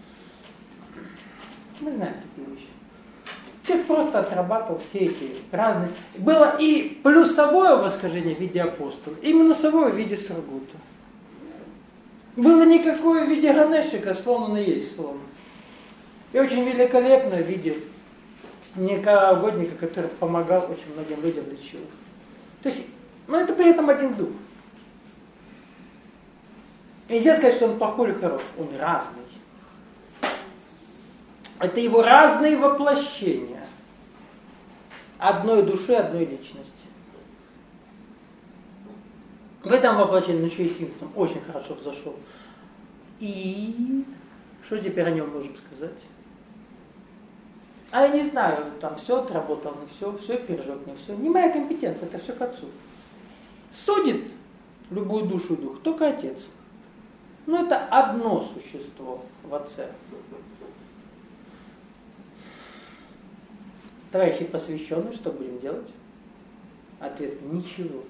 Мы знаем такие вещи. Человек просто отрабатывал все эти разные. Было и плюсовое восхождение в виде апостола, и минусовое в виде Сургута. Было никакое в виде Ганешика, слон он и есть слон. И очень великолепное в виде Николая Угодника, который помогал очень многим людям, лечил. То есть, ну это при этом один дух. И нельзя сказать, что он плохой или хороший, он разный. Это его разные воплощения одной души, одной личности. В этом воплощении он еще и синтезом очень хорошо взошел. И что теперь о нем можем сказать? А я не знаю, там все отработал, не все, все пережег, не все. Не моя компетенция, это все к отцу. Судит любую душу и дух только отец. Но это одно существо в отце. Товарищи посвященные, что будем делать? Ответ – ничего.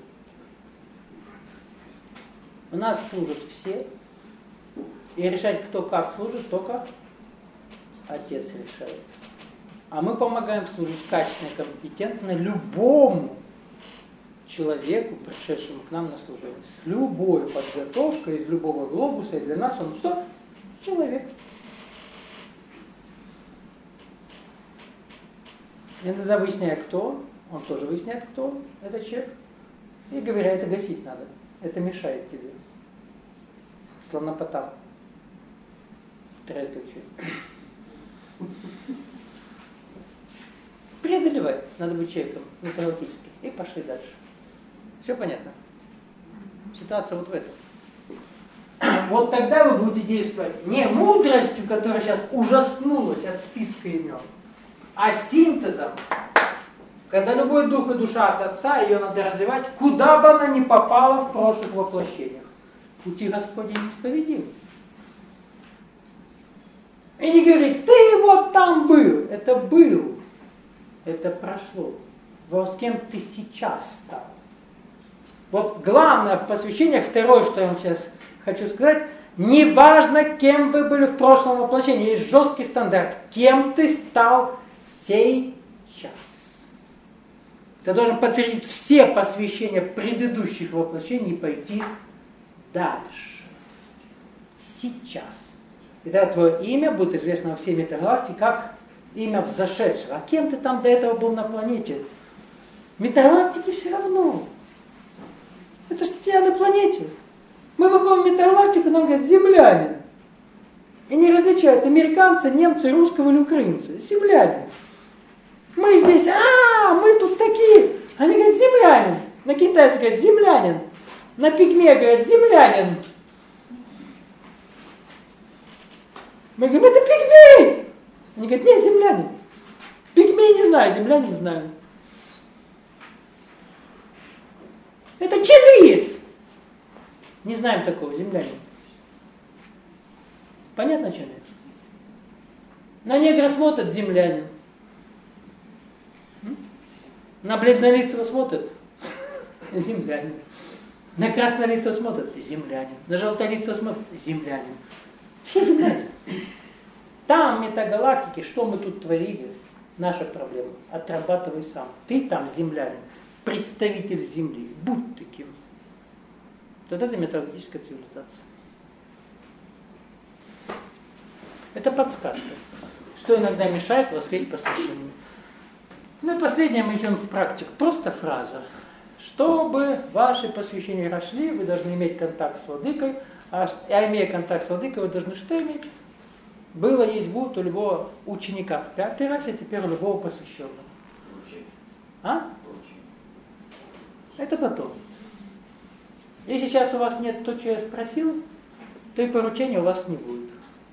У нас служат все, и решать, кто как служит, только отец решает. А мы помогаем служить качественно и компетентно любому человеку, пришедшему к нам на служение. С любой подготовкой, из любого глобуса, и для нас он что? Человек. Иногда выясняя, кто, он тоже выясняет, кто этот человек. И говоря, это гасить надо, это мешает тебе. Слонопотам. Третий. Преодолевай, надо быть человеком метафизически. И пошли дальше. Все понятно? Ситуация вот в этом. Вот тогда вы будете действовать не мудростью, которая сейчас ужаснулась от списка имен, а синтезом, когда любой дух и душа от Отца, ее надо развивать, куда бы она ни попала в прошлых воплощениях. Пути Господи неисповедимы. И не говорит, ты вот там был. Это был. Это прошло. Вот с кем ты сейчас стал. Вот главное в посвящениях, второе, что я вам сейчас хочу сказать, неважно, кем вы были в прошлом воплощении, есть жесткий стандарт. Кем ты стал сейчас. Ты должен подтвердить все посвящения предыдущих воплощений и пойти дальше. Сейчас. И тогда твое имя будет известно во всей метагалактике как имя взошедшего. А кем ты там до этого был на планете? Метагалактике все равно. Это же я на планете. Мы выходим в метагалактику, нам говорят, землянин. И не различают американца, немца, русского или украинца. Землянин. Мы здесь, а, мы тут такие. Они говорят, землянин. На китайце говорят, землянин. На пигме говорят, землянин. Мы говорим, это пигмей. Они говорят, нет, землянин. Пигмей не знаю, землянин знаю. Это чилиец. Не знаем такого, землянин. Понятно, что нет? На негра смотрят, землянин. На бледнолицего смотрят, землянин. На краснолицего смотрят, землянин. На желтолицего смотрят, землянин. Все земляне. Там, в метагалактике, что мы тут творили, наша проблема. Отрабатывай сам. Ты там землянин, представитель Земли. Будь таким. Вот это метагалактическая цивилизация. Это подсказка, что иногда мешает восходить посвящению. Ну и последнее мы идем в практику. Просто фраза. Чтобы ваши посвящения росли, вы должны иметь контакт с владыкой, а, а имея контакт с владыкой, вы должны что иметь? Было, есть, будет у любого ученика в пятый раз, и теперь у любого посвященного. А? Это потом. Если сейчас у вас нет то, что я спросил, то и поручения у вас не будет.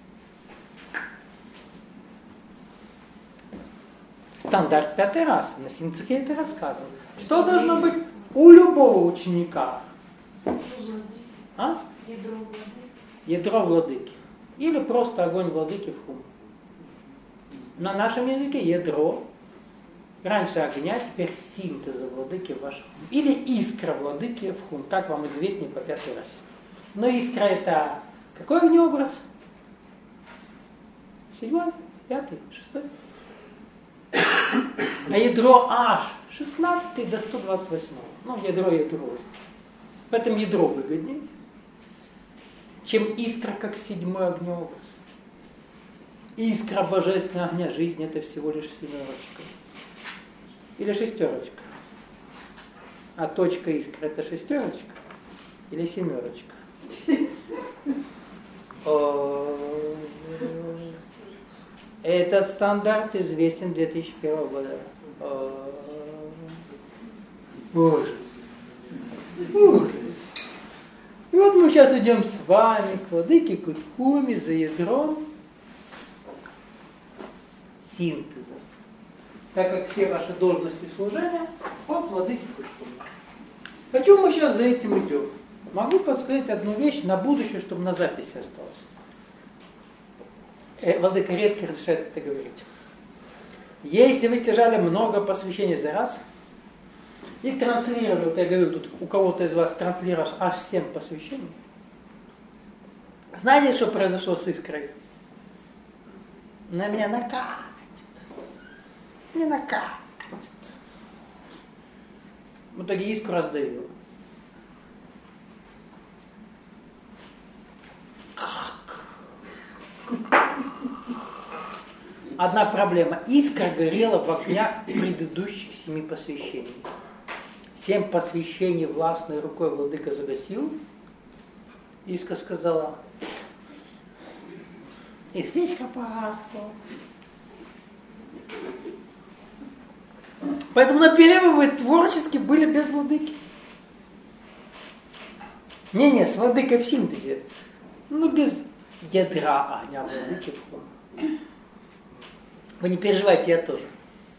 Стандарт пятый раз. На Синцеке это рассказывал. Что должно быть у любого ученика? А? Ядро владыки. Ядро владыки. Или просто огонь владыки в хум. На нашем языке ядро. Раньше огня, теперь синтеза владыки в вашем хум. Или искра владыки в хум. Так вам известнее по пятый раз. Но искра это какой огнеобраз? Седьмой? Пятый? Шестой? А ядро аж шестнадцатый до сто двадцать восьмого. Ну, ядро ядро. Поэтому ядро выгоднее, чем искра как седьмой огнеобраз. Искра божественного огня жизни это всего лишь семерочка. Или шестерочка. А точка искры это шестерочка или семерочка. Этот стандарт известен две тысячи первого года. Ужас. Ужас. И вот мы сейчас идем с вами к владыке Куткуми за ядром синтеза. Так как все ваши должности служения от владыки Куткуми. Почему мы сейчас за этим идем? Могу подсказать одну вещь на будущее, чтобы на записи осталось. Э, владыка редко разрешает это говорить. Если вы стяжали много посвящений за раз и транслировали, вот я говорил, тут у кого-то из вас транслировалось аж семь посвящений, знаете, что произошло с искрой? На меня накатит. Не накатит. В итоге искру раздавило. Как? Одна проблема. Искра горела в огнях предыдущих семи посвящений. Семь посвящений властной рукой владыка загасил. Искра сказала, и свечка погасла. Поэтому на перерывы вы творчески были без владыки. Не-не, с владыкой в синтезе. Ну, без ядра огня владыки в хум. Вы не переживайте, я тоже.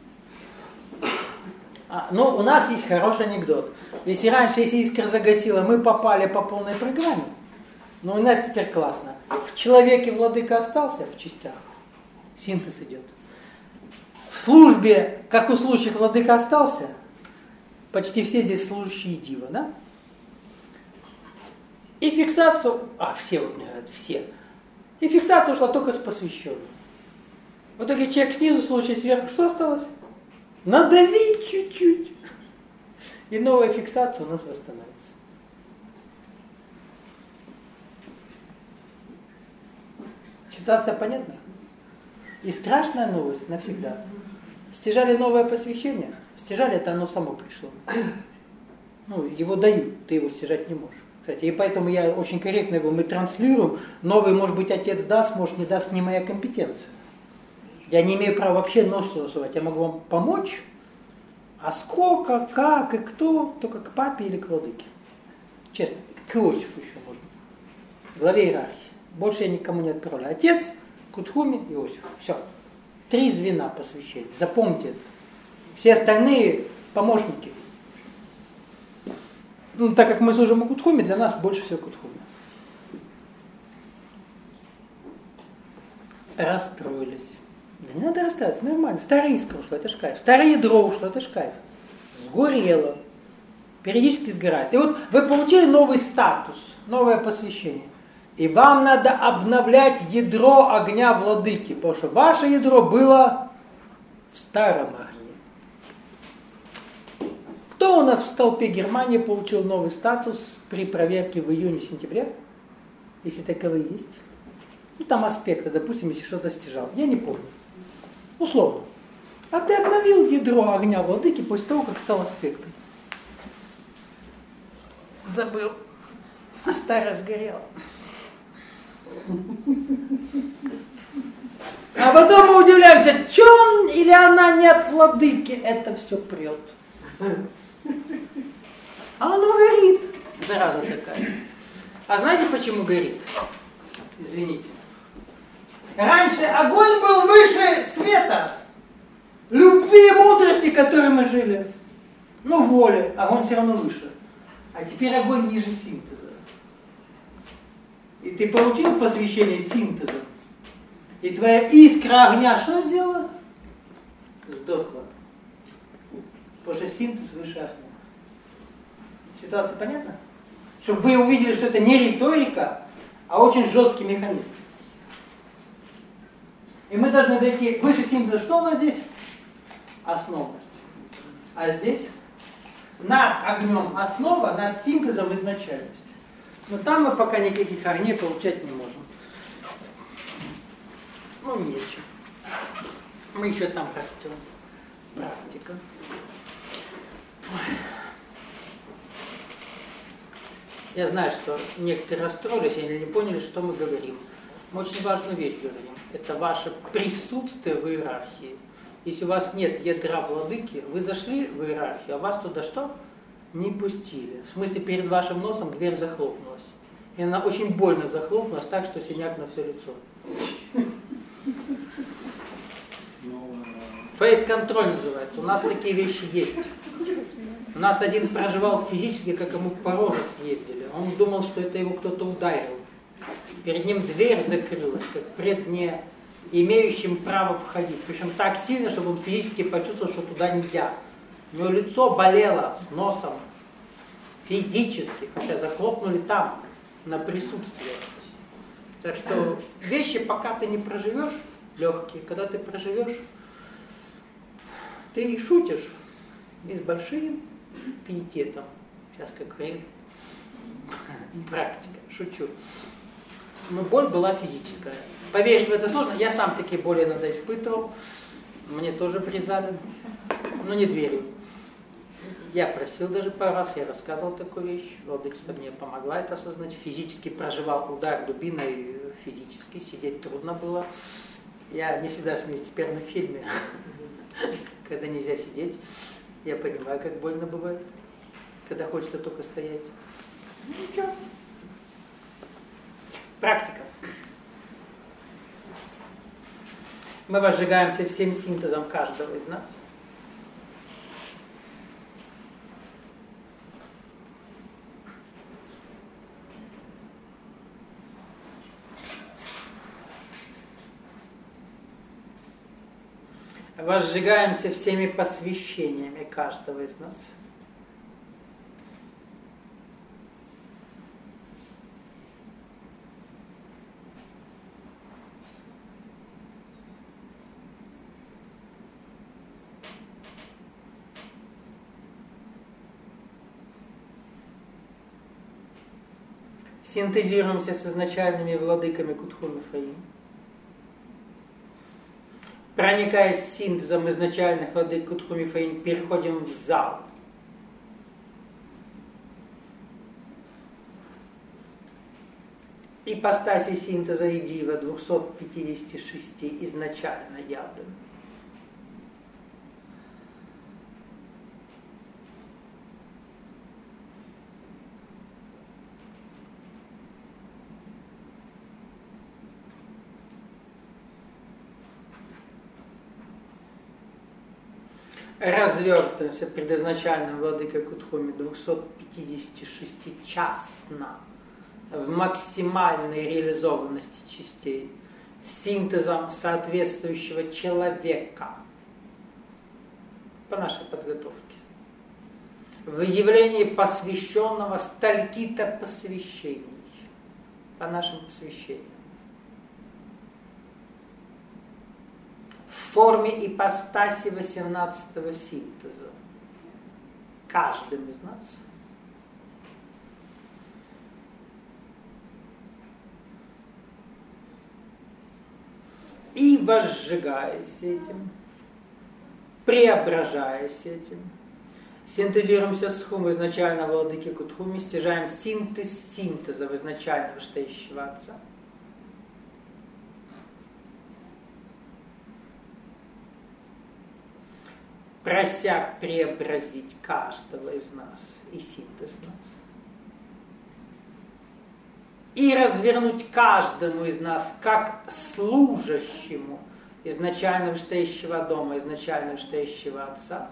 А, но у нас есть хороший анекдот. Если раньше, если искра загасила, мы попали по полной программе. Но у нас теперь классно. В человеке владыка остался в частях. Синтез идет. В службе, как у служащих, владыка остался. Почти все здесь служащие дива, да? И фиксацию, а все вот мне говорят, все. И фиксация ушла только с посвященным. В итоге человек снизу, слушай сверху, что осталось? Надавить чуть-чуть. И новая фиксация у нас восстановится. Значит, Ситуация понятна? И страшная новость навсегда. Стяжали новое посвящение. Стяжали, это оно само пришло. Ну, его дают, ты его стяжать не можешь. Кстати, и поэтому я очень корректно его, мы транслируем. Новый, может быть, отец даст, может, не даст, не моя компетенция. Я не имею права вообще нос засовывать. Я могу вам помочь, а сколько, как и кто, только к папе или к владыке. Честно, к Иосифу еще можно. В главе иерархии. Больше я никому не отправляю. Отец, Кутхуми, Иосиф. Все. Три звена посвящения. Запомните это. Все остальные помощники. Ну, так как мы служим у Кутхуми, для нас больше всего Кутхуми. Расстроились. Да не надо расстраиваться, нормально. Старое искра ушло, это ж кайф. Старое ядро ушло, это ж кайф. Сгорело. Периодически сгорает. И вот вы получили новый статус, новое посвящение. И вам надо обновлять ядро огня владыки, потому что ваше ядро было в старом огне. Кто у нас в столпе Германии получил новый статус при проверке в июне-сентябре? Если таковые есть. Ну там аспекты, допустим, если что-то стяжал. Я не помню. Условно. А ты обновил ядро огня владыки после того, как стал аспектом. Забыл. А старое сгорело. А потом мы удивляемся, что он или она не от владыки это все прет. А оно горит. Зараза такая. А знаете, почему горит? Извините. Раньше огонь был выше света. Любви и мудрости, которой мы жили. Ну, воле. Огонь все равно выше. А теперь огонь ниже синтеза. И ты получил посвящение синтеза. И твоя искра огня что сделала? Сдохла. Потому что синтез выше огня. Ситуация понятна? Чтобы вы увидели, что это не риторика, а очень жесткий механизм. И мы должны дойти выше синтеза. Что у нас здесь? Основность. А здесь над огнем основа, над синтезом изначальность. Но там мы пока никаких огней получать не можем. Ну, нечем. Мы еще там растем. Практика. Я знаю, что некоторые расстроились, или не поняли, что мы говорим. Мы очень важную вещь говорим. Это ваше присутствие в иерархии. Если у вас нет ядра владыки, вы зашли в иерархию, а вас туда что? Не пустили. В смысле, перед вашим носом дверь захлопнулась. И она очень больно захлопнулась, так что синяк на все лицо. Фейс-контроль называется. У нас такие вещи есть. У нас один проживал физически, как ему по роже съездили. Он думал, что это его кто-то ударил. Перед ним дверь закрылась, как пред не имеющим право входить. Причем так сильно, чтобы он физически почувствовал, что туда нельзя. У него лицо болело с носом. Физически. Хотя захлопнули там, на присутствие. Так что вещи, пока ты не проживешь, легкие, когда ты проживешь, ты и шутишь. И с большим пиететом. Сейчас как говорили. Практика. Шучу. Но боль была физическая. Поверить в это сложно. Я сам такие боли иногда испытывал. Мне тоже врезали. Но не дверью. Я просил даже пару раз, я рассказывал такую вещь. Владычество мне помогла это осознать. Физически проживал удар дубиной, физически. Сидеть трудно было. Я не всегда смеюсь теперь на фильме, когда нельзя сидеть. Я понимаю, как больно бывает, когда хочется только стоять. Ну, ничего. Практика. Мы возжигаемся всем синтезом каждого из нас. Возжигаемся всеми посвящениями каждого из нас. Синтезируемся с изначальными владыками Кутхуми Фаим. проникая синтезом изначальных владык Кутху Мифаинь, переходим в зал. Ипостаси синтеза и дива двухсот пятидесяти шести изначально явлен. Развертываемся предизначальным владыкой Кутхуми двухсот пятидесяти шести частно в максимальной реализованности частей, синтезом соответствующего человека по нашей подготовке, в явлении посвященного стальки-то посвящений, по нашим посвящениям, в форме ипостаси восемнадцатого синтеза, каждым из нас, и возжигаясь этим, преображаясь этим, синтезируемся с хум изначального владыки Кутхуми, стяжаем синтез синтеза в изначального вышестоящего Отца. Прося преобразить каждого из нас и синтез нас. И развернуть каждому из нас как служащему изначально вышестоящего дома, изначально вышестоящего Отца,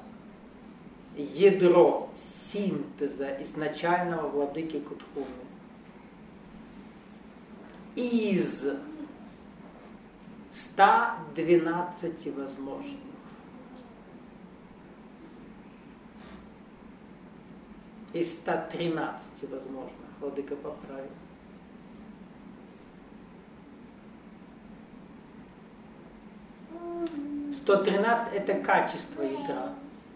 ядро синтеза изначального владыки Кутхуми из ста двенадцати возможных. Из ста тринадцати возможных, владыка поправил. сто тринадцать это качество ядра.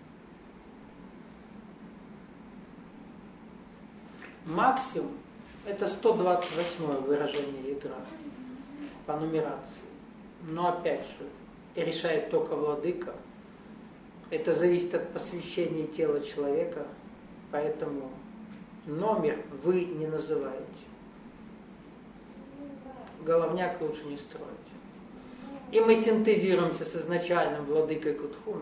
Максимум это сто двадцать восьмое выражение ядра по нумерации. Но опять же, решает только владыка. Это зависит от посвящения тела человека, поэтому номер вы не называете. Головняк лучше не строить. И мы синтезируемся с изначальным владыкой Кутхуми.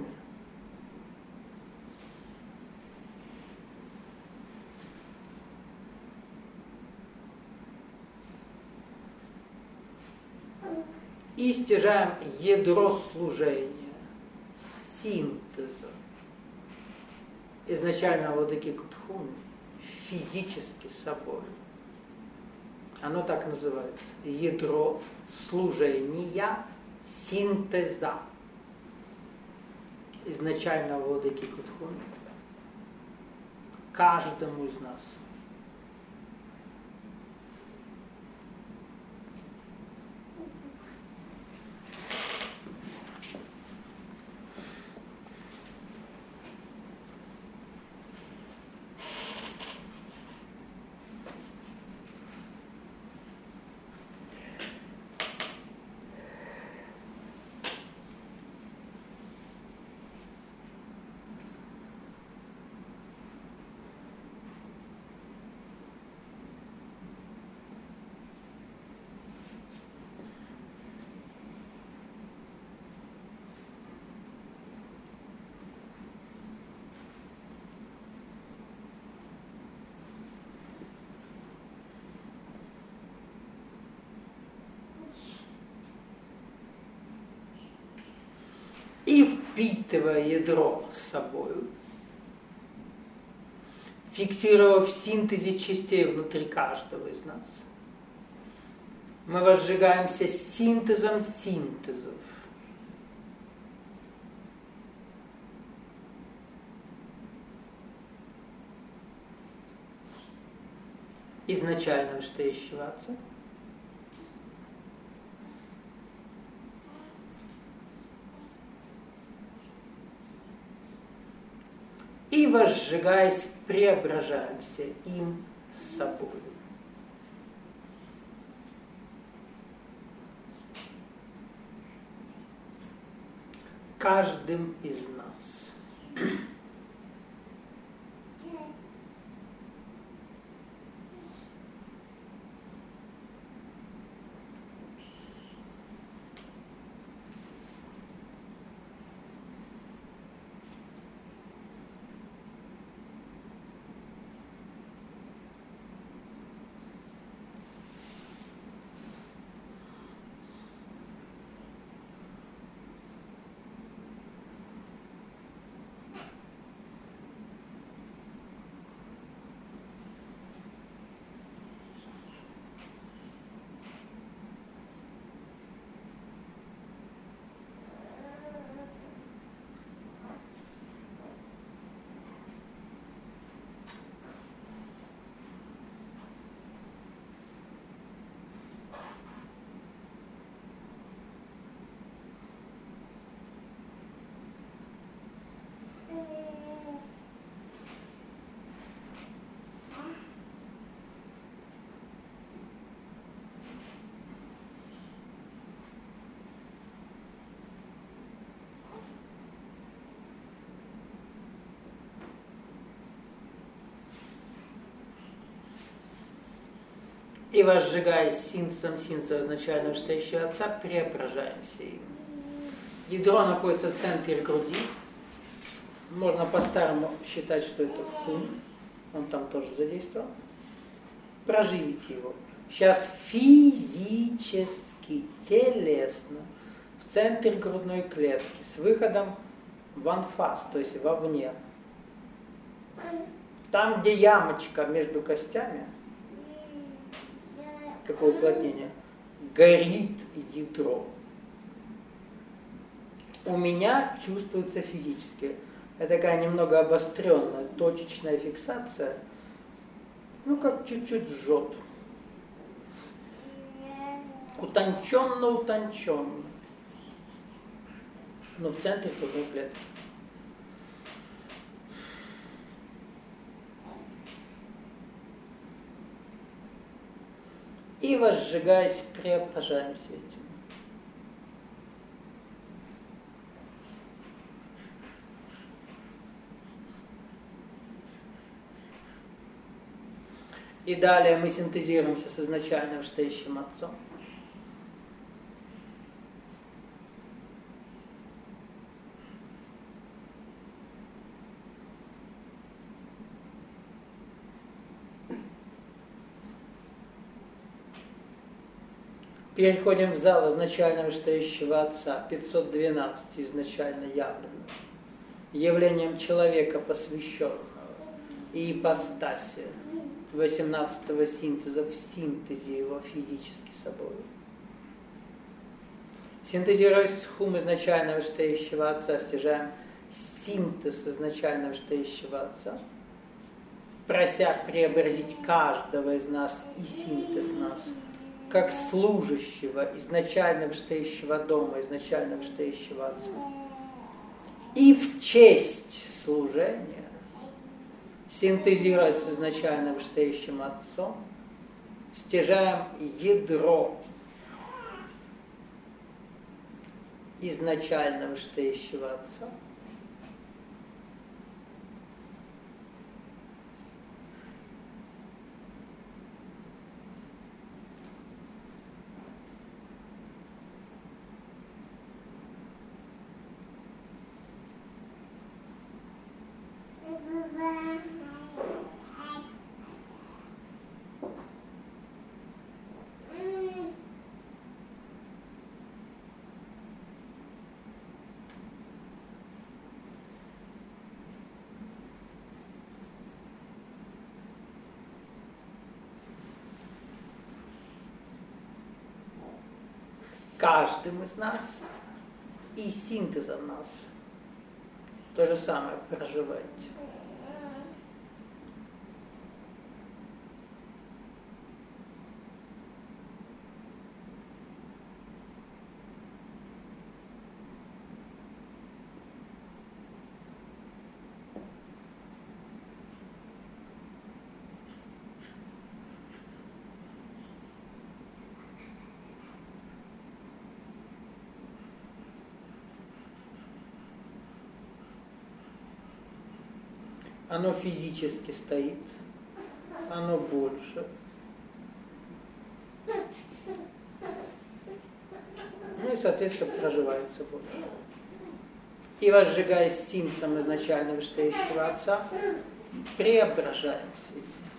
И стяжаем ядро служения, синтеза изначального владыки Кутхуми физически собой. Оно так называется. Ядро служения синтеза изначального владыки Кутхуми каждому из нас. И впитывая ядро с собой, фиксировав в синтезе частей внутри каждого из нас, мы возжигаемся синтезом синтезов. Изначально вышестоящего Отца. И, возжигаясь, преображаемся им с собой. каждым из нас. И возжигаясь синтезом синтеза изначально вышестоящего Отца, преображаемся им. Ядро находится в центре груди. Можно по-старому считать, что это вхун. Он там тоже задействован. Проживите его. Сейчас физически, телесно, в центре грудной клетки, с выходом в анфас, то есть вовне. Там, где ямочка между костями, такое уплотнение, горит ядро. У меня чувствуется физически. Это такая немного обостренная, точечная фиксация. Ну, как чуть-чуть жжет. Утонченно-утонченно. Но в центре грудной клетки. И возжигаясь, преображаемся этим. И далее мы синтезируемся с изначальным вышестоящим Отцом. Переходим в зал изначально вышестоящего Отца, пятьсот двенадцать изначально явленного, явлением человека посвященного и ипостаси восемнадцатого синтеза в синтезе его физически собой. Синтезируясь с хум изначально вышестоящего Отца, стяжаем синтез изначально вышестоящего Отца, прося преобразить каждого из нас и синтез нас, как служащего изначально вышестоящего дома, изначально вышестоящего Отца. И в честь служения, синтезируясь с изначально вышестоящим Отцом, стяжаем ядро изначально вышестоящего Отца, каждым из нас и синтезом нас. То же самое проживайте. оно физически стоит, оно больше. Ну и, соответственно, проживается больше. И возжигаясь симсом изначально вышестоящего Отца, преображаемся.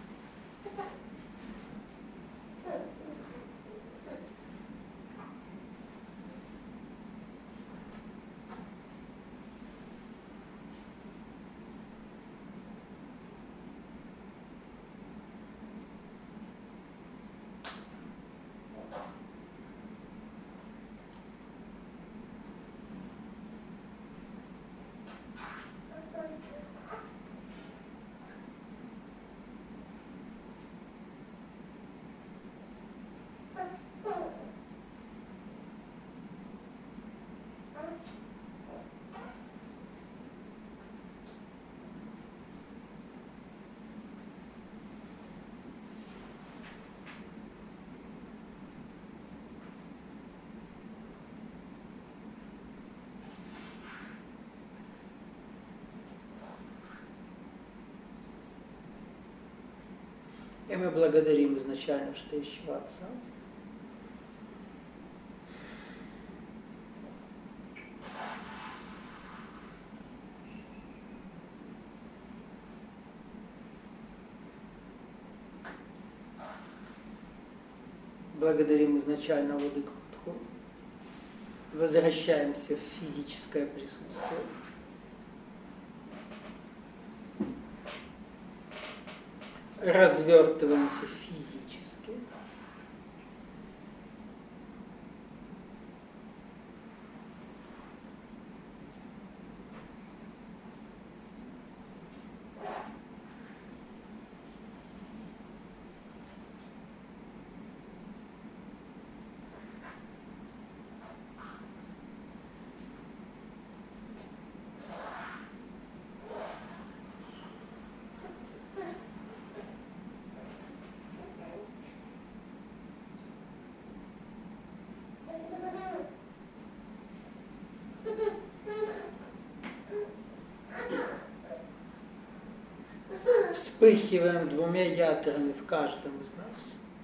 И мы благодарим изначально вышестоящего Отца. Благодарим изначально Владыку Будху. Возвращаемся в физическое присутствие. Развертываемся физически. Вспыхиваем двумя ядрами в каждом из нас.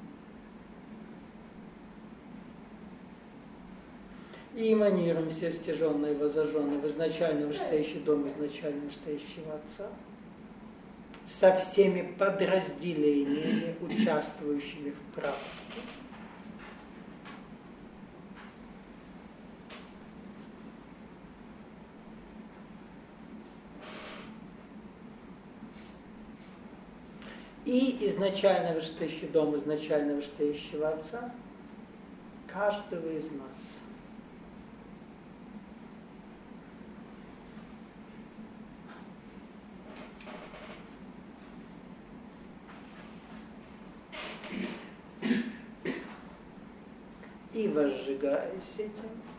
И эманируем все стяженные и возожженные в изначально вышестоящий дом, изначально вышестоящего Отца, со всеми подразделениями, участвующими в практике. И изначально вышестоящий дом, изначально вышестоящего Отца, каждого из нас. И возжигаясь этим,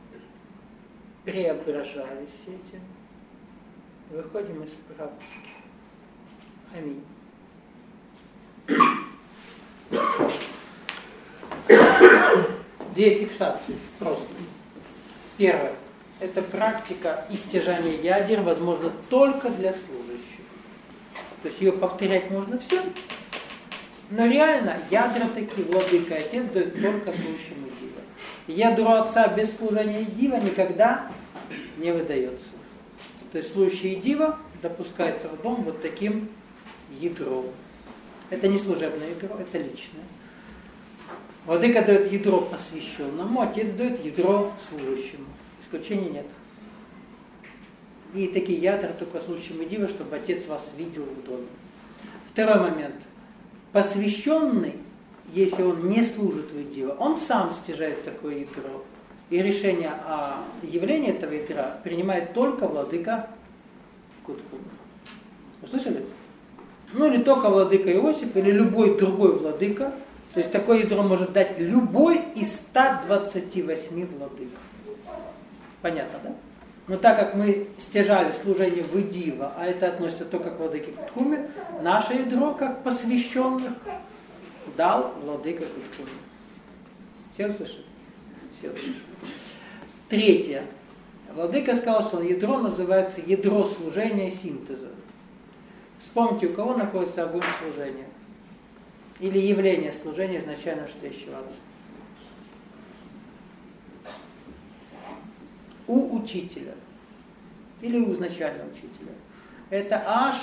преображаясь этим, выходим из практики. Аминь. Две фиксации просто. Первое. Это практика истяжания ядер возможна только для служащих. То есть ее повторять можно все, но реально ядра такие, владыка и отец дают только служащим и дива. Ядро Отца без служения и дива никогда не выдается. То есть служащий и дива допускается в дом вот таким ядром. Это не служебное ядро, это личное. Владыка дает ядро посвященному, отец дает ядро служащему. Исключений нет. И такие ядра только служащим и дива, чтобы отец вас видел в доме. Второй момент. Посвященный, если он не служит в дива, он сам стяжает такое ядро. И решение о явлении этого ядра принимает только владыка Кутху. Вы слышали? Ну или только владыка Иосиф, или любой другой владыка. То есть такое ядро может дать любой из ста двадцати восьми владык. Понятно, да? Но так как мы стяжали служение в Дива, а это относится только к владыке Кутхуме, наше ядро, как посвященных, дал владыка Кутхуме. Все услышали? Все услышали. Третье. Владыка сказал, что ядро называется ядро служения синтеза. Вспомните, у кого находится огонь служения? Или явление служения изначально встающего Отца? У учителя. Или у изначального учителя. Это аж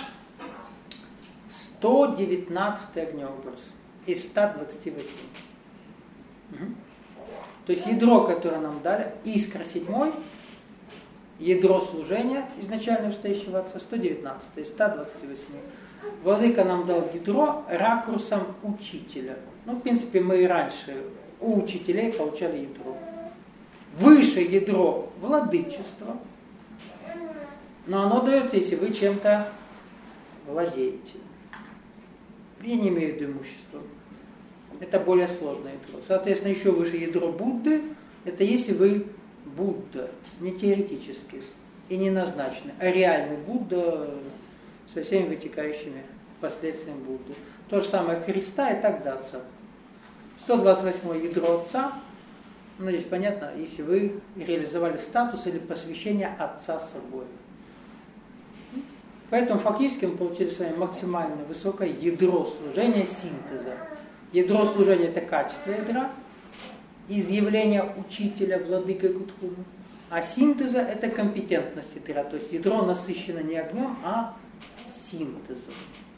сто девятнадцатый огнеобраз из ста двадцати восьми. Угу. То есть ядро, которое нам дали, искра седьмой, ядро служения изначально встающего Отца, сто девятнадцатый из ста двадцати восьми. Владыка нам дал ядро ракурсом учителя. Ну, в принципе, мы и раньше у учителей получали ядро. Выше ядро владычества, но оно дается, если вы чем-то владеете. Я не имею в виду имущество. Это более сложное ядро. Соответственно, еще выше ядро Будды, это если вы Будда, не теоретически и не назначенный, а реальный Будда со всеми вытекающими последствиями Будды. То же самое Христа и так до Отца. сто двадцать восьмое ядро Отца, надеюсь, понятно, если вы реализовали статус или посвящение Отца собой. Поэтому фактически мы получили с вами максимально высокое ядро служения синтеза. Ядро служения – это качество ядра, изъявление учителя, владыка Гудхуна. А синтеза – это компетентность ядра. То есть ядро насыщено не огнем, а синтезом.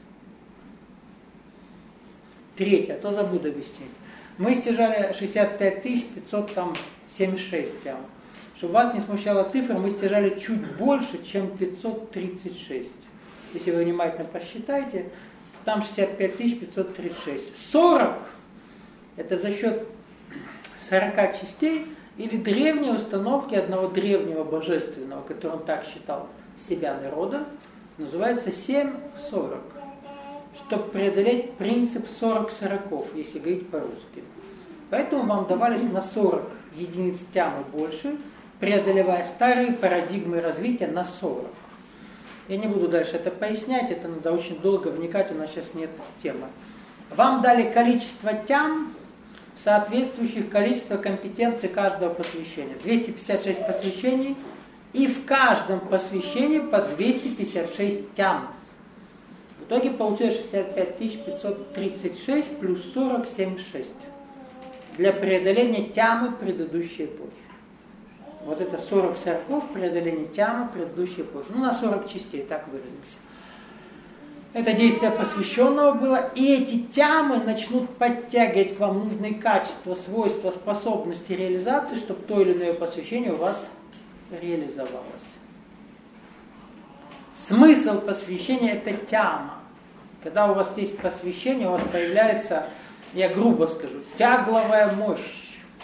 Третье, а то забуду объяснить. Мы стяжали шестьдесят пять тысяч пятьсот семьдесят шесть тям. Чтобы вас не смущала цифра, мы стяжали чуть больше, чем пятьсот тридцать шесть. Если вы внимательно посчитаете, там шестьдесят пять тысяч пятьсот тридцать шесть. сорок это за счет сорока частей или древней установки одного древнего божественного, который он так считал себя народа, называется семь сорок. Чтобы преодолеть принцип сорок сороков, если говорить по-русски. Поэтому вам давались на сорок единиц тямы больше, преодолевая старые парадигмы развития на сорок. Я не буду дальше это пояснять, это надо очень долго вникать, у нас сейчас нет темы. Вам дали количество тям, соответствующих количеству компетенций каждого посвящения. двести пятьдесят шесть посвящений, и в каждом посвящении по двести пятьдесят шесть тям. В итоге получилось шестьдесят пять тысяч пятьсот тридцать шесть плюс сорок семьдесят шесть для преодоления тямы предыдущей эпохи. Вот это сорок сороков преодоления тямы предыдущей эпохи. Ну, на сорок частей, так выразимся. Это действие посвященного было, и эти тямы начнут подтягивать к вам нужные качества, свойства, способности реализации, чтобы то или иное посвящение у вас реализовалось. Смысл посвящения – это тяма. Когда у вас есть посвящение, у вас появляется, я грубо скажу, тягловая мощь.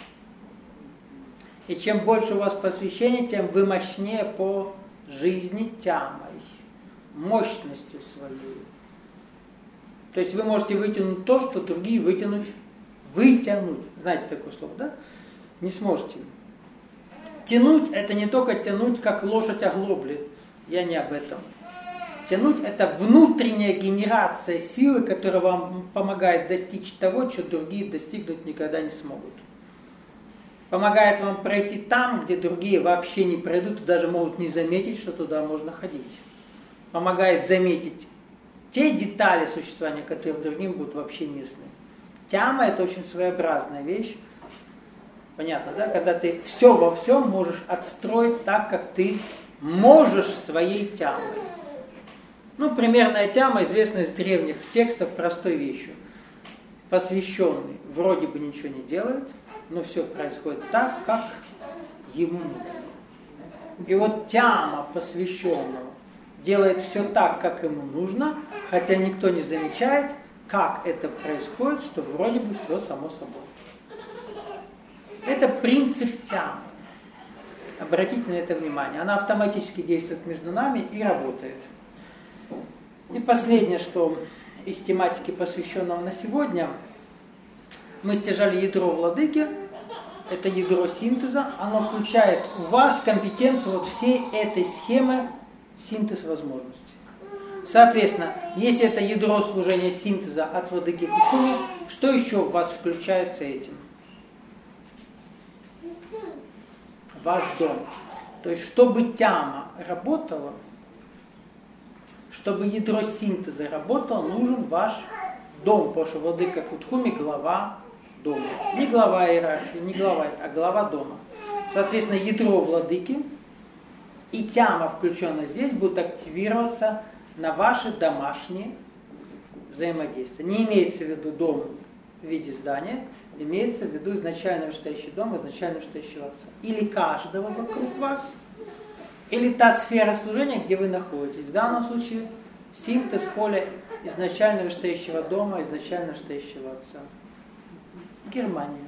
И чем больше у вас посвящения, тем вы мощнее по жизни тямой, мощностью своей. То есть вы можете вытянуть то, что другие вытянуть, вытянуть. Знаете такое слово, да? Не сможете. Тянуть – это не только тянуть, как лошадь оглобли. Я не об этом. Тянуть – это внутренняя генерация силы, которая вам помогает достичь того, что другие достигнуть никогда не смогут. Помогает вам пройти там, где другие вообще не пройдут и даже могут не заметить, что туда можно ходить. Помогает заметить те детали существования, которые другим будут вообще не ясны. Тяма – это очень своеобразная вещь. Понятно, да? Когда ты все во всем можешь отстроить так, как ты можешь своей тямой. Ну, примерная тяма известна из древних текстов простой вещью. Посвященный вроде бы ничего не делает, но все происходит так, как ему нужно. И вот тяма посвященного делает все так, как ему нужно, хотя никто не замечает, как это происходит, что вроде бы все само собой. Это принцип тямы. Обратите на это внимание. Она автоматически действует между нами и работает. И последнее, что из тематики, посвященного на сегодня, мы стяжали ядро владыки. Это ядро синтеза. Оно включает в вас компетенцию вот всей этой схемы синтез возможностей. Соответственно, если это ядро служения синтеза от владыки Гудхуни, что еще в вас включается этим? Ваш дом. То есть, чтобы тяма работала, чтобы ядро синтеза работало, нужен ваш дом, потому что владыка Кутхуми глава дома. Не глава иерархии, не глава, а глава дома. Соответственно, ядро владыки и тяма, включенная здесь, будут активироваться на ваши домашние взаимодействия. Не имеется в виду дом в виде здания, имеется в виду изначально вышестоящий дом, изначально вышестоящего отца. Или каждого вокруг вас, или та сфера служения, где вы находитесь. В данном случае синтез поля изначально вышестоящего дома, изначально вышестоящего отца. Германия.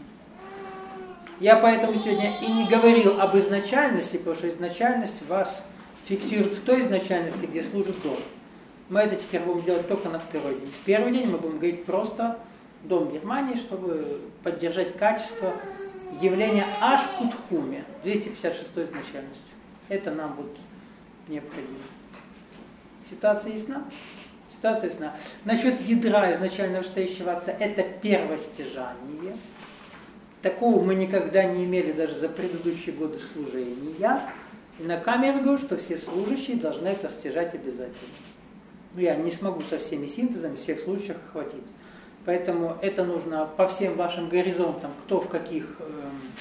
Я поэтому сегодня и не говорил об изначальности, потому что изначальность вас фиксирует в той изначальности, где служит дом. Мы это теперь будем делать только на второй день. В первый день мы будем говорить просто дом Германии, чтобы поддержать качество явления Аш-Кутхуми, двести пятьдесят шестой изначальностью. Это нам будет необходимо. Ситуация ясна? Ситуация ясна. Насчет ядра изначально вышестоящего отца, это первостяжание. Такого мы никогда не имели даже за предыдущие годы служения. И на камеру говорю, что все служащие должны это стяжать обязательно. Ну, я не смогу со всеми синтезами всех случаях охватить. Поэтому это нужно по всем вашим горизонтам, кто в каких э,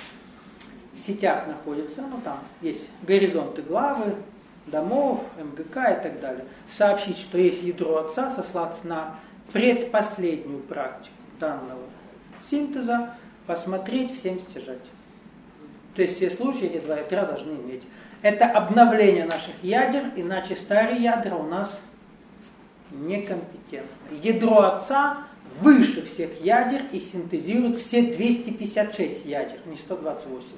сетях находится. Ну, там есть горизонты главы, домов, эм гэ ка и так далее. Сообщить, что есть ядро отца, сослаться на предпоследнюю практику данного синтеза, посмотреть, всем стяжать. То есть все случаи эти два ядра должны иметь. Это обновление наших ядер, иначе старые ядра у нас некомпетентны. Ядро отца выше всех ядер и синтезирует все двести пятьдесят шесть ядер, не сто двадцать восемь.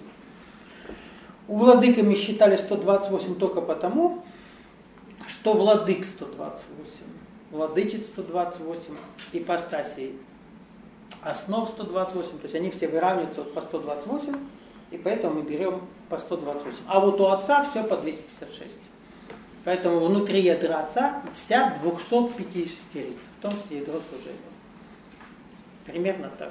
У владыками считали сто двадцать восемь только потому, что владык сто двадцать восемь, владычиц сто двадцать восемь, ипостасей основ сто двадцать восемь, то есть они все выравниваются вот по сто двадцать восемь, и поэтому мы берем по сто двадцать восемь. А вот у отца все по двести пятьдесят шесть. Поэтому внутри ядра отца вся двести пятидесятишестерица, в том числе ядро служения. Примерно так.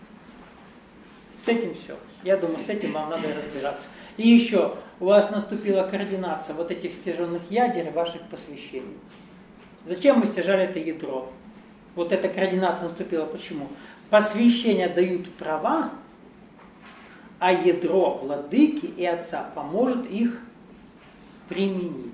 С этим все. Я думаю, с этим вам надо разбираться. И еще, у вас наступила координация вот этих стяженных ядер и ваших посвящений. Зачем мы стяжали это ядро? Вот эта координация наступила. Почему? Посвящения дают права, а ядро владыки и отца поможет их применить.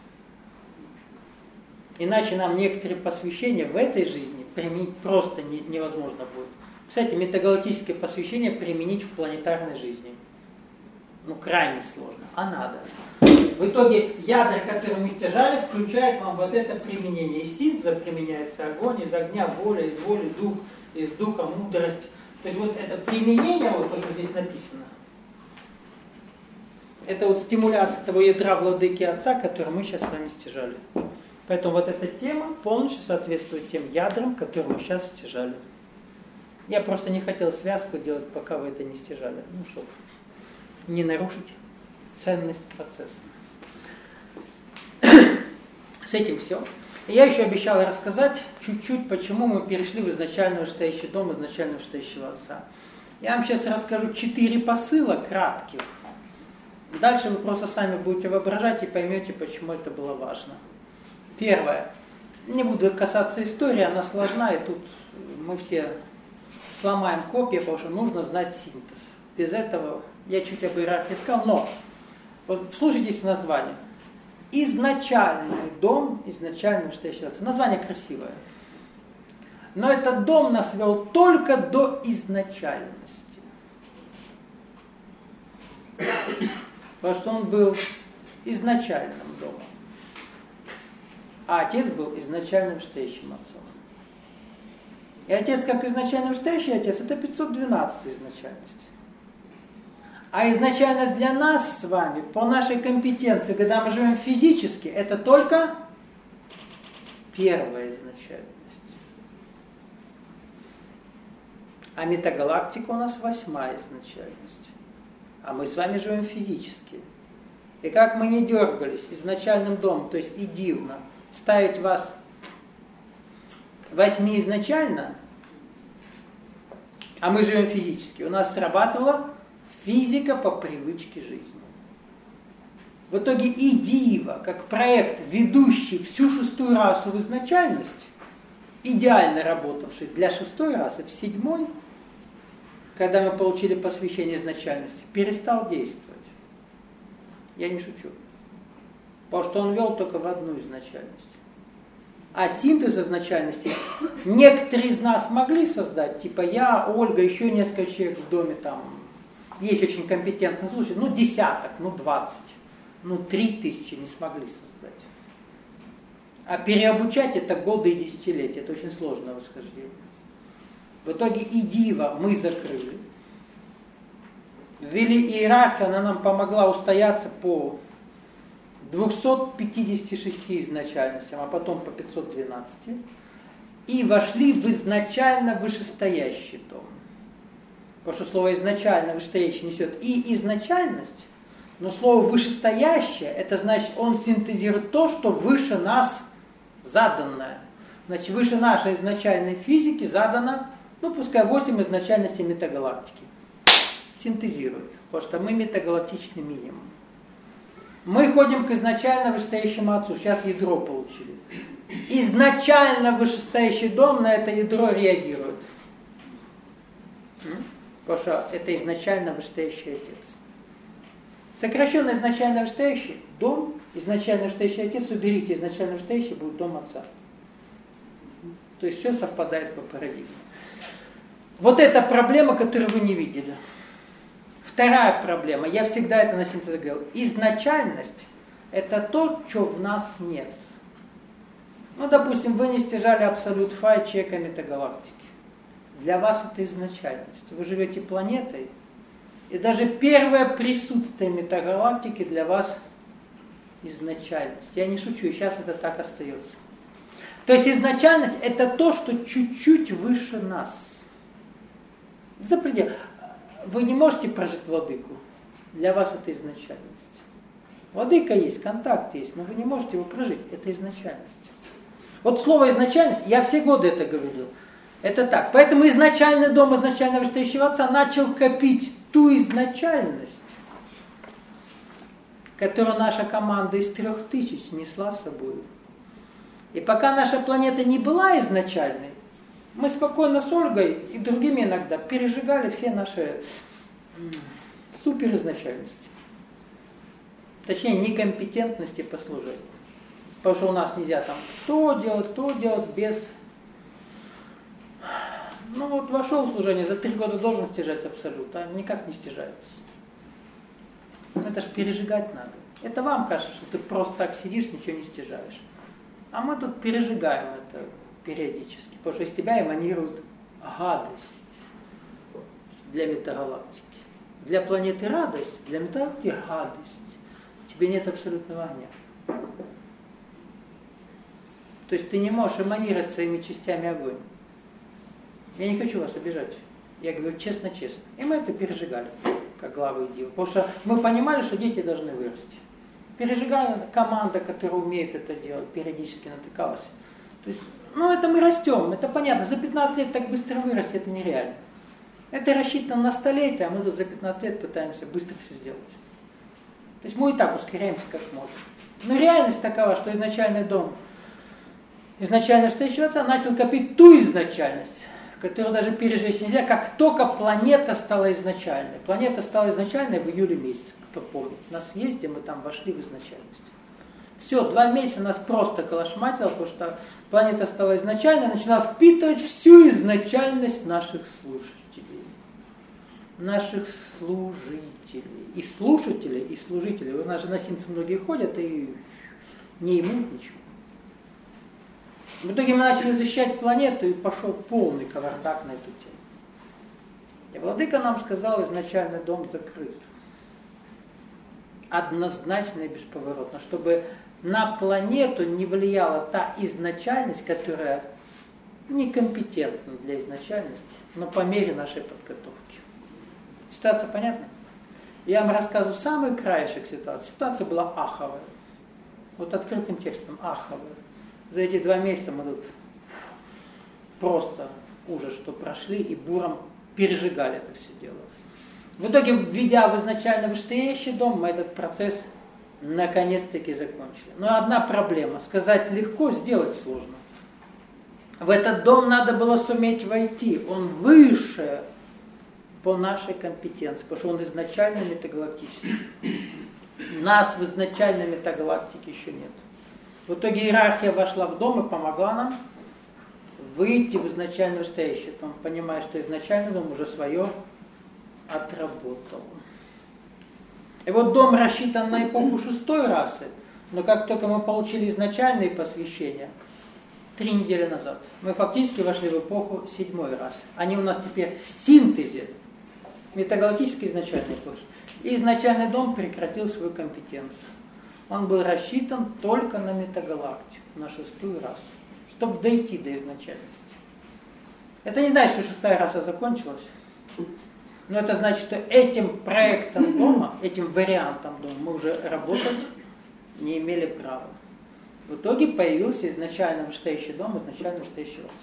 Иначе нам некоторые посвящения в этой жизни применить просто не, невозможно будет. Кстати, метагалактическое посвящение применить в планетарной жизни. Ну, крайне сложно, а надо. В итоге ядра, которые мы стяжали, включают вам вот это применение. Из синтеза применяется огонь, из огня воля, из воли дух, из духа мудрость. То есть вот это применение, вот то, что здесь написано, это вот стимуляция того ядра владыки отца, который мы сейчас с вами стяжали. Поэтому вот эта тема полностью соответствует тем ядрам, которые мы сейчас стяжали. Я просто не хотел связку делать, пока вы это не стяжали. Ну, чтобы не нарушить ценность процесса. С этим все. Я еще обещал рассказать чуть-чуть, почему мы перешли в изначально вышестоящий дом, изначально вышестоящего отца. Я вам сейчас расскажу четыре посыла кратких. Дальше вы просто сами будете воображать и поймете, почему это было важно. Первое. Не буду касаться истории, она сложна, и тут мы все сломаем копья, потому что нужно знать синтез. Без этого, я чуть об иерархии сказал, но вот вслушайтесь в название. Изначальный дом, изначально вышестоящий отца. Название красивое. Но этот дом нас вел только до изначальности. Потому что он был изначальным домом. А отец был изначально вышестоящим отцом. И отец, как изначально вышестоящий отец, это пятьсот двенадцатая изначальность. А изначальность для нас с вами, по нашей компетенции, когда мы живем физически, это только первая изначальность. А метагалактика у нас восьмая изначальность. А мы с вами живем физически. И как мы не дергались изначальным домом, то есть и дивно, ставить вас восьми изначально, а мы живем физически, у нас срабатывала физика по привычке жизни. В итоге и Дива, как проект, ведущий всю шестую расу в изначальность, идеально работавший для шестой расы, в седьмой, когда мы получили посвящение изначальности, перестал действовать. Я не шучу. Потому что он вел только в одну изначальность. А синтез изначальности некоторые из нас могли создать, типа я, Ольга, еще несколько человек в доме, там, есть очень компетентные случаи, ну десяток, ну двадцать, ну три тысячи не смогли создать. А переобучать это годы и десятилетия, это очень сложное восхождение. В итоге и Дива мы закрыли. Ввели иерархию, она нам помогла устояться по двухсот пятидесяти шести изначальностям, а потом по пятьсот двенадцати. И вошли в изначально вышестоящий дом. Потому что слово изначально вышестоящий несет и изначальность, но слово вышестоящее, это значит, он синтезирует то, что выше нас заданное. Значит, выше нашей изначальной физики задано, ну пускай восемь изначальностей метагалактики. Синтезирует, потому что мы метагалактичный минимум. Мы ходим к изначально вышестоящему Отцу, сейчас ядро получили. Изначально вышестоящий дом на это ядро реагирует. Потому что это изначально вышестоящий Отец. Сокращенно изначально вышестоящий дом, изначально вышестоящий Отец, уберите изначально вышестоящий, будет дом Отца. То есть все совпадает по парадигме. Вот это проблема, которую вы не видели. Вторая проблема, я всегда это на синтезе говорил, изначальность это то, что в нас нет. Ну, допустим, вы не стяжали абсолют фай чека метагалактики. Для вас это изначальность. Вы живете планетой, и даже первое присутствие метагалактики для вас изначальность. Я не шучу, и сейчас это так остается. То есть изначальность это то, что чуть-чуть выше нас. За пределом. Вы не можете прожить владыку. Для вас это изначальность. Владыка есть, контакт есть, но вы не можете его прожить. Это изначальность. Вот слово изначальность, я все годы это говорил. Это так. Поэтому изначальный дом изначально вышестоящего Отца начал копить ту изначальность, которую наша команда из трех тысяч несла с собой. И пока наша планета не была изначальной, мы спокойно с Ольгой и другими иногда пережигали все наши суперизначальности. Точнее, некомпетентности по служению. Потому что у нас нельзя там то делать, то делать без... Ну вот вошел в служение, за три года должен стяжать абсолют, а никак не стяжается. Это ж пережигать надо. Это вам кажется, что ты просто так сидишь, ничего не стяжаешь. А мы тут пережигаем это периодически, потому что из тебя эманирует гадость для метагалактики. Для планеты радость, для метагалактики гадость. Тебе нет абсолютного огня. То есть ты не можешь эманировать своими частями огонь. Я не хочу вас обижать. Я говорю честно-честно. И мы это пережигали, как главы и дивы. Потому что мы понимали, что дети должны вырасти. Пережигали, команда, которая умеет это делать, периодически натыкалась. То есть, ну это мы растем, это понятно. За пятнадцать лет так быстро вырасти, это нереально. Это рассчитано на столетие, а мы тут за пятнадцать лет пытаемся быстро все сделать. То есть мы и так ускоряемся как можем. Но реальность такова, что изначальный дом, изначально вышестоящего Отца начал копить ту изначальность, которую даже пережечь нельзя, как только планета стала изначальной. Планета стала изначальной в июле месяце, кто помнит. Нас есть, и мы там вошли в изначальность. Все, два месяца нас просто колошматило, потому что планета стала изначальной, начала впитывать всю изначальность наших слушателей. Наших служителей. И слушателей, и служителей. У нас же на синтез многие ходят и не имеют ничего. В итоге мы начали защищать планету, и пошел полный кавардак на эту тему. И владыка нам сказал, изначально дом закрыт. Однозначно и бесповоротно, чтобы на планету не влияла та изначальность, которая некомпетентна для изначальности, но по мере нашей подготовки. Ситуация понятна? Я вам рассказываю самый краешек ситуации. Ситуация была аховая. Вот открытым текстом аховая. За эти два месяца мы тут просто ужас, что прошли, и буром пережигали это все дело. В итоге, введя в изначально вышестоящий дом, мы этот процесс Наконец-таки закончили. Но одна проблема. Сказать легко, сделать сложно. В этот дом надо было суметь войти. Он выше по нашей компетенции, потому что он изначально метагалактический. Нас в изначальной метагалактике еще нет. В итоге иерархия вошла в дом и помогла нам выйти в изначально настоящее. Там, понимая, что изначально дом уже свое отработал. И вот дом рассчитан на эпоху шестой расы, но как только мы получили изначальные посвящения, три недели назад, мы фактически вошли в эпоху седьмой расы. Они у нас теперь в синтезе метагалактической изначальной эпохи. И изначальный дом прекратил свою компетенцию. Он был рассчитан только на метагалактику, на шестую расу, чтобы дойти до изначальности. Это не значит, что шестая раса закончилась. Но это значит, что этим проектом дома, этим вариантом дома мы уже работать не имели права. В итоге появился изначально настоящий дом, изначально настоящий раса.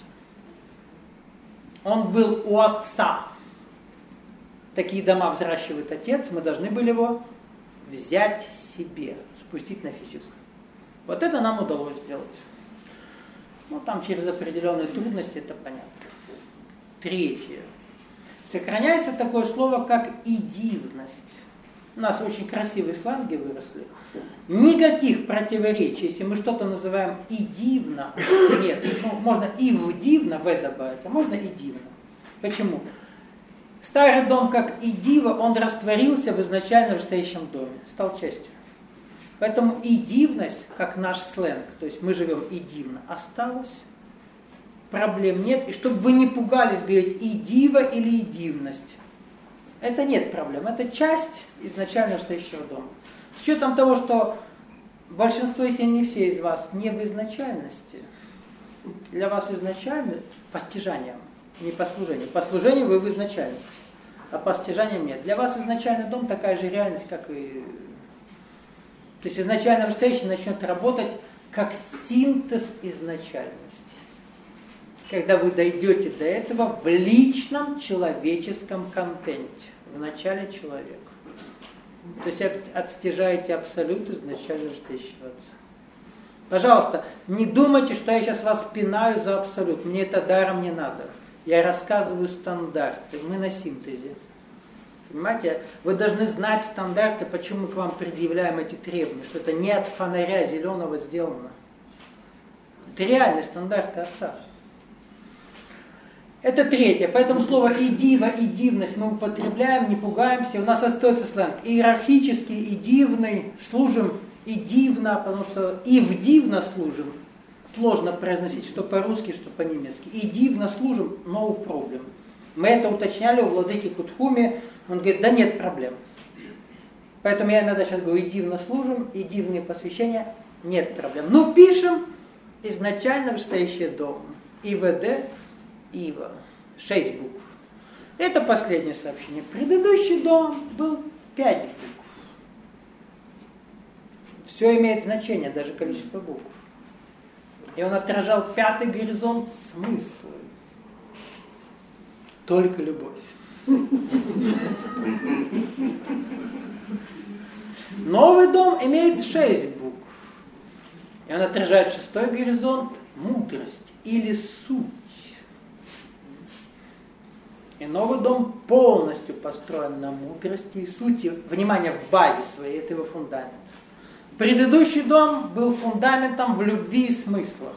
Он был у отца. Такие дома взращивает отец, мы должны были его взять себе, спустить на физику. Вот это нам удалось сделать. Ну, там через определенные трудности, это понятно. Третье. Сохраняется такое слово, как идивность. У нас очень красивые сланги выросли. Никаких противоречий, если мы что-то называем идивно, нет, ну, можно и в дивно, в добавить, а можно и дивно. Почему? Старый дом, как и дива, он растворился в изначально настоящем доме, стал частью. Поэтому и дивность, как наш сленг, то есть мы живем и дивно, осталось. Проблем нет. И чтобы вы не пугались говорить и дива или и дивность. Это нет проблем. Это часть изначально настоящего дома. С учетом того, что большинство, если не все из вас, не в изначальности, для вас изначально постижанием, не по служению. По служению вы в изначальности, а по стяжаниям нет. Для вас изначальный дом такая же реальность, как и... То есть изначально настоящий начнет работать как синтез изначальности. Когда вы дойдете до этого в личном человеческом контенте, в начале человека. То есть отстяжаете абсолют изначально настоящего отца. Пожалуйста, не думайте, что я сейчас вас пинаю за абсолют. Мне это даром не надо. Я рассказываю стандарты. Мы на синтезе. Понимаете? Вы должны знать стандарты, почему мы к вам предъявляем эти требования. Что это не от фонаря зеленого сделано. Это реальные стандарты отца. Это третье. Поэтому слово и дива, и дивность мы употребляем, не пугаемся. У нас остается сленг. Иерархический и дивный. Служим и дивно, потому что и в дивно служим. Сложно произносить, что по-русски, что по-немецки. И дивно служим, no problem. Мы это уточняли у владыки Кутхуми. Он говорит, да нет проблем. Поэтому я иногда сейчас говорю, и дивно служим, и дивные посвящения, нет проблем. Ну, пишем изначально настоящий дом. ИВД, Ива. Шесть букв. Это последнее сообщение. Предыдущий дом был пять букв. Все имеет значение, даже количество букв. И он отражал пятый горизонт смысла. Только любовь. Новый дом имеет шесть букв. И он отражает шестой горизонт мудрость или суть. И новый дом полностью построен на мудрости и сути. Внимание, в базе своей, это его фундамент. Предыдущий дом был фундаментом в любви и смыслах.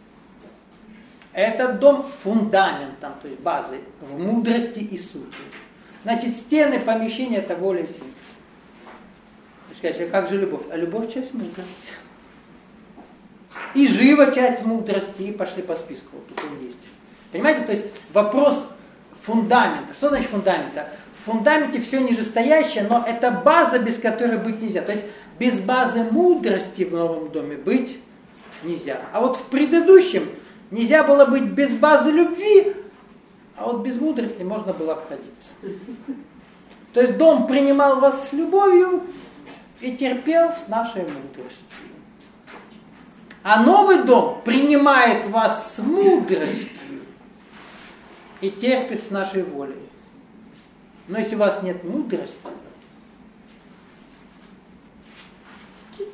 Этот дом фундаментом, то есть базой, в мудрости и сути. Значит, стены помещения – это воля и синтез. Скажите, как же любовь? А любовь – часть мудрости. И жива часть мудрости, и пошли по списку, вот тут он есть. Понимаете, то есть вопрос фундамента. Что значит фундамента? В фундаменте все нижестоящее, но это база, без которой быть нельзя. То есть без базы мудрости в новом доме быть нельзя. А вот в предыдущем нельзя было быть без базы любви, а вот без мудрости можно было обходиться. То есть дом принимал вас с любовью и терпел с нашей мудростью. А новый дом принимает вас с мудростью и терпит с нашей волей. Но если у вас нет мудрости,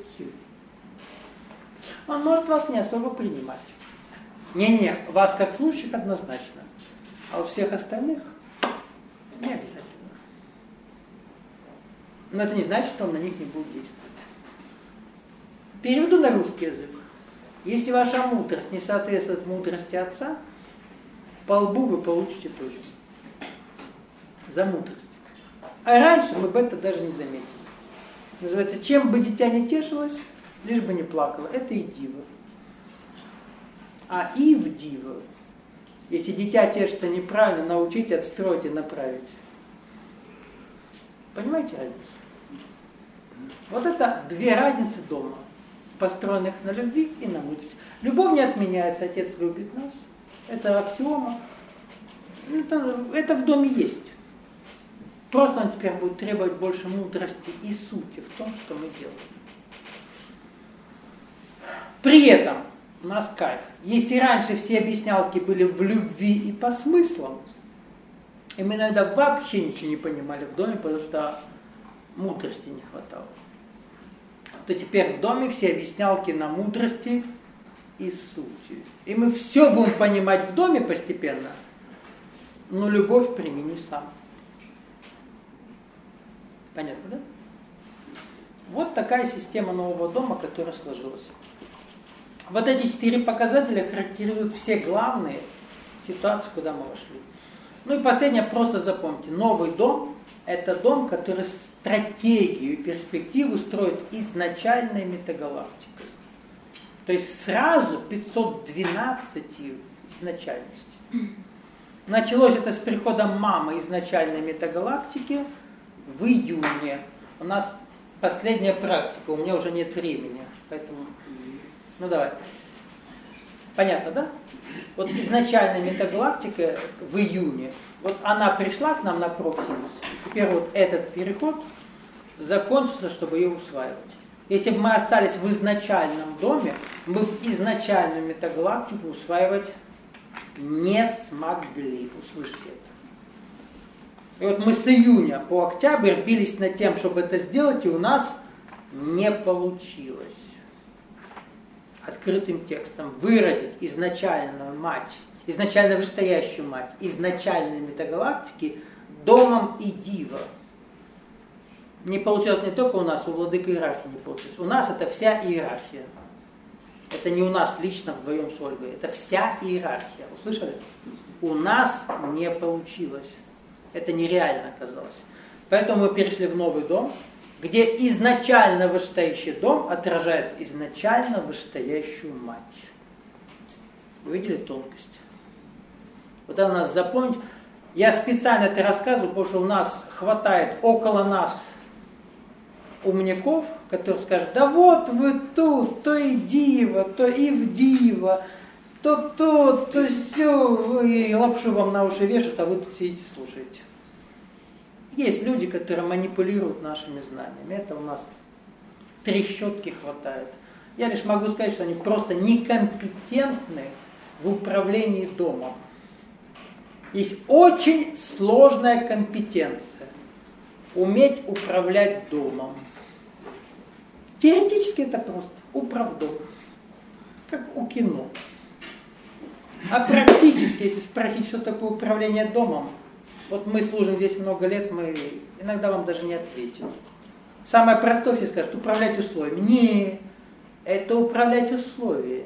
Он может вас не особо принимать. Не-не, вас как слушатель однозначно, а у всех остальных не обязательно. Но это не значит, что он на них не будет действовать. Переведу на русский язык. Если ваша мудрость не соответствует мудрости отца, по лбу вы получите точно. За мудрость. А раньше мы бы это даже не заметили. Называется, чем бы дитя не тешилось, лишь бы не плакало. Это и диво. А и в диво. Если дитя тешится неправильно, научите, отстроить и направить. Понимаете разницу? Вот это две разницы дома, построенных на любви и на мудрости. Любовь не отменяется, отец любит нас. Это аксиома. Это, это в доме есть. Просто он теперь будет требовать больше мудрости и сути в том, что мы делаем. При этом у нас кайф. Если раньше все объяснялки были в любви и по смыслам, и мы иногда вообще ничего не понимали в доме, потому что мудрости не хватало, то теперь в доме все объяснялки на мудрости и сути. И мы все будем понимать в доме постепенно, но любовь примени сам. Понятно, да? Вот такая система нового дома, которая сложилась. Вот эти четыре показателя характеризуют все главные ситуации, куда мы вошли. Ну и последнее, просто запомните. Новый дом – это дом, который стратегию и перспективу строит изначальной метагалактикой. То есть сразу пятьсот двенадцать изначальности. Началось это с приходом мамы изначальной метагалактики в июне. У нас последняя практика, у меня уже нет времени, поэтому, ну давай. Понятно, да? Вот изначальная метагалактика в июне, вот она пришла к нам на Проксимус, теперь вот этот переход закончился, чтобы ее усваивать. Если бы мы остались в изначальном доме, мы бы изначальную метагалактику усваивать не смогли. Услышьте это. И вот мы с июня по октябрь бились над тем, чтобы это сделать, и у нас не получилось. Открытым текстом выразить изначальную мать, изначально вышестоящую мать, изначальной метагалактики домом и диво. Не получилось не только у нас, у владыка иерархии не получилось. У нас это вся иерархия. Это не у нас лично вдвоем с Ольгой, это вся иерархия. Услышали? У нас не получилось. Это нереально оказалось. Поэтому мы перешли в новый дом, где изначально вышестоящий дом отражает изначально вышестоящую мать. Вы видели тонкость? Вот это нас запомнить. Я специально это рассказываю, потому что у нас хватает около нас умников, которые скажут, да вот вы тут, то и диво, то и в диво, то то, то все, и лапшу вам на уши вешают, а вы тут сидите слушаете. Есть люди, которые манипулируют нашими знаниями. Это у нас трещотки хватает. Я лишь могу сказать, что они просто некомпетентны в управлении домом. Есть очень сложная компетенция. Уметь управлять домом. Теоретически это просто. Управдом. Как у кино. А практически, если спросить, что такое управление домом, вот мы служим здесь много лет, мы иногда вам даже не ответим. Самое простое, все скажут, управлять условиями. Не, это управлять условиями.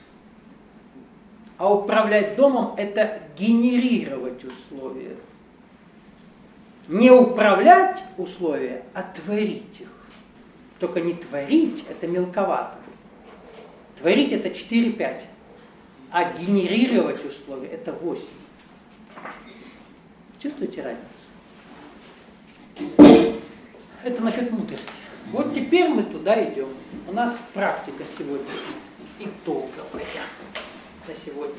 А управлять домом – это генерировать условия. Не управлять условия, а творить их. Только не творить – это мелковато. Творить – это четыре-пять. А генерировать условия – это восемь. Чувствуете разницу? Это насчет мудрости. Вот теперь мы туда идем. У нас практика сегодняшняя. Итоговая на сегодня.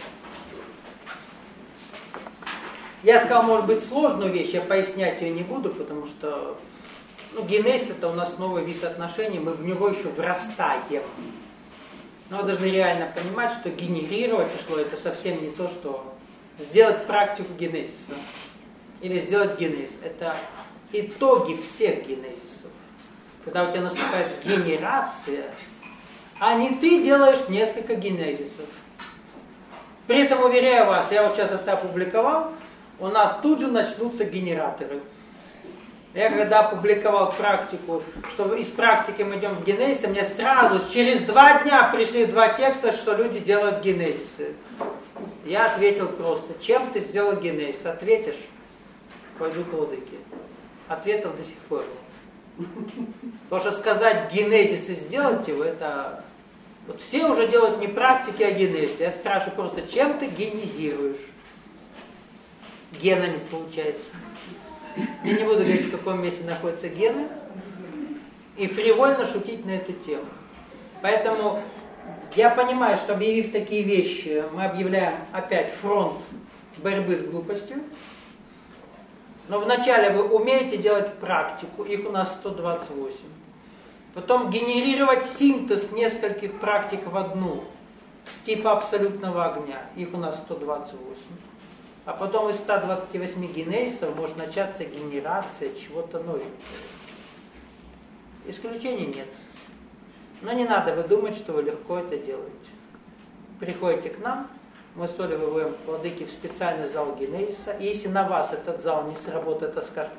Я сказал, может быть, сложную вещь, я пояснять ее не буду, потому что ну, генез это у нас новый вид отношений, мы в него еще врастаем. Но вы должны реально понимать, что генерировать условия это совсем не то, что сделать практику генезиса или сделать генез. Это итоги всех генезисов. Когда у тебя наступает генерация, а не ты делаешь несколько генезисов. При этом, уверяю вас, я вот сейчас это опубликовал, у нас тут же начнутся генераторы. Я когда опубликовал практику, что из практики мы идем в генезис, мне сразу, через два дня пришли два текста, что люди делают генезисы. Я ответил просто, чем ты сделал генезис? Ответишь, пойду к владыке. Ответов до сих пор нет. Потому что сказать генезис и сделать его, это... Вот все уже делают не практики, а генезис. Я спрашиваю просто, чем ты генезируешь? Генами, получается. Я не буду говорить, в каком месте находятся гены, и фривольно шутить на эту тему. Поэтому я понимаю, что объявив такие вещи, мы объявляем опять фронт борьбы с глупостью. Но вначале вы умеете делать практику, их у нас сто двадцать восемь. Потом генерировать синтез нескольких практик в одну, типа абсолютного огня, их у нас сто двадцать восемь. А потом из ста двадцати восьми генезисов может начаться генерация чего-то новенького. Исключений нет. Но не надо вы думать, что вы легко это делаете. Приходите к нам, мы с Олей выводим владыки в специальный зал генезиса. И если на вас этот зал не сработает, а скажет,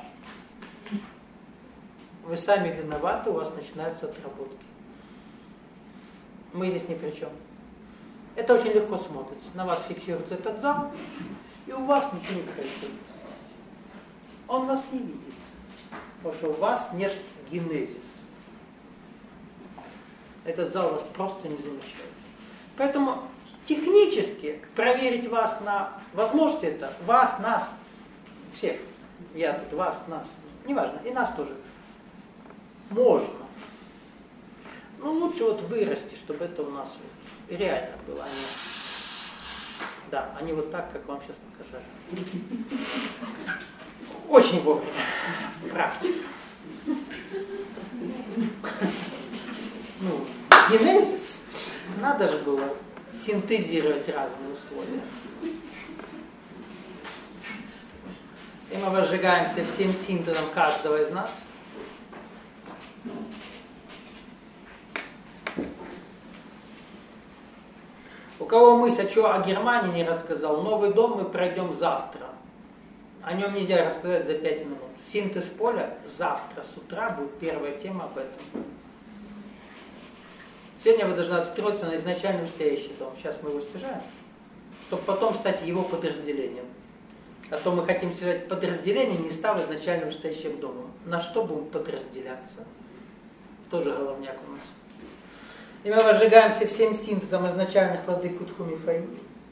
вы сами виноваты, у вас начинаются отработки. Мы здесь ни при чем. Это очень легко смотрится. На вас фиксируется этот зал, и у вас ничего не происходит. Он вас не видит, потому что у вас нет генезиса. Этот зал вас просто не замечает. Поэтому технически проверить вас на возможности это, вас, нас, всех, я тут, вас, нас, неважно, и нас тоже, можно. Но лучше вот вырасти, чтобы это у нас вот реально было, а не, да, а не вот так, как вам сейчас показали. Очень вовремя. Практика. Ну, генезис, надо же было синтезировать разные условия. И мы возжигаемся всем синтезом каждого из нас. У кого мысль, а что о Германии не рассказал, новый дом мы пройдем завтра. О нем нельзя рассказать за пять минут. Синтез поля завтра с утра будет первая тема об этом. Сегодня вы должны отстроиться на изначально настоящий дом. Сейчас мы его стяжаем, чтобы потом стать его подразделением. А то мы хотим стяжать подразделение, не став изначально настоящим домом. На что будем подразделяться? Тоже головняк у нас. И мы возжигаемся всем синтезом изначальных владык Кутхуми Фаи.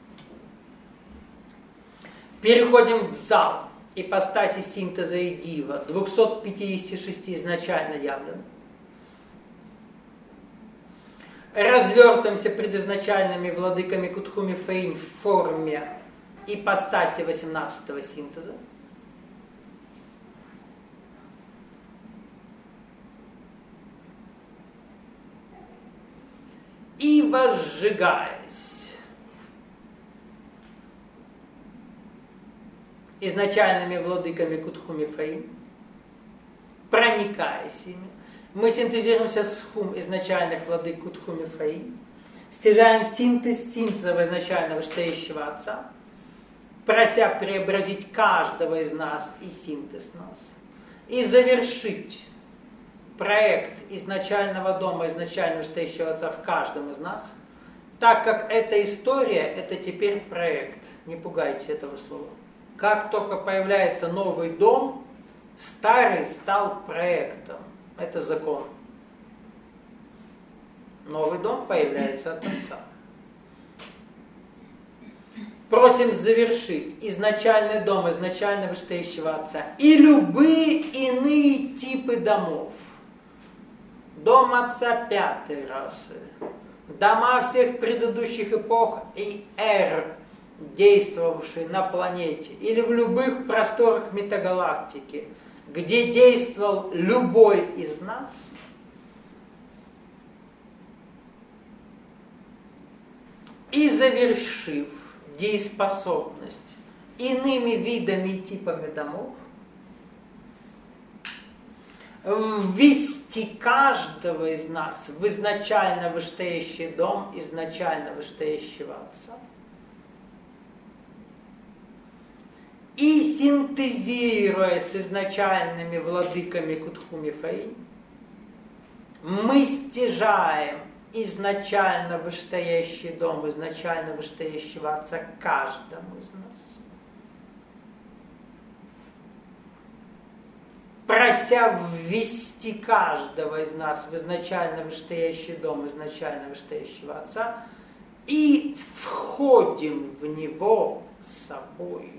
Переходим в зал ипостаси синтеза и дива, двухсот пятидесяти шести изначально явленных. Развертываемся предизначальными владыками Кутхуми Фаи в форме ипостаси восемнадцатого синтеза. И возжигаясь изначальными владыками Кутхуми Фаи, проникаясь ими, мы синтезируемся с хум изначальных владык Кутхуми Фаи, стяжаем синтез синтеза изначального стоящего Отца, прося преобразить каждого из нас и синтез нас, и завершить проект изначального дома, изначального стоящего Отца в каждом из нас, так как эта история, это теперь проект. Не пугайтесь этого слова. Как только появляется новый дом, старый стал проектом. Это закон. Новый дом появляется от Отца. Просим завершить изначальный дом, изначального стоящего Отца и любые иные типы домов. Дом Отца пятой расы, дома всех предыдущих эпох и эр, действовавшие на планете или в любых просторах метагалактики, где действовал любой из нас, и завершив дееспособность иными видами и типами домов, ввести ввести каждого из нас в изначально вышестоящий дом изначально вышестоящего Отца. И синтезируя с изначальными владыками Кутхуми Фаинь, мы стяжаем изначально вышестоящий дом изначально вышестоящего Отца каждому из нас. Прося ввести каждого из нас в изначально вышестоящий дом изначально вышестоящего Отца, и входим в него собою.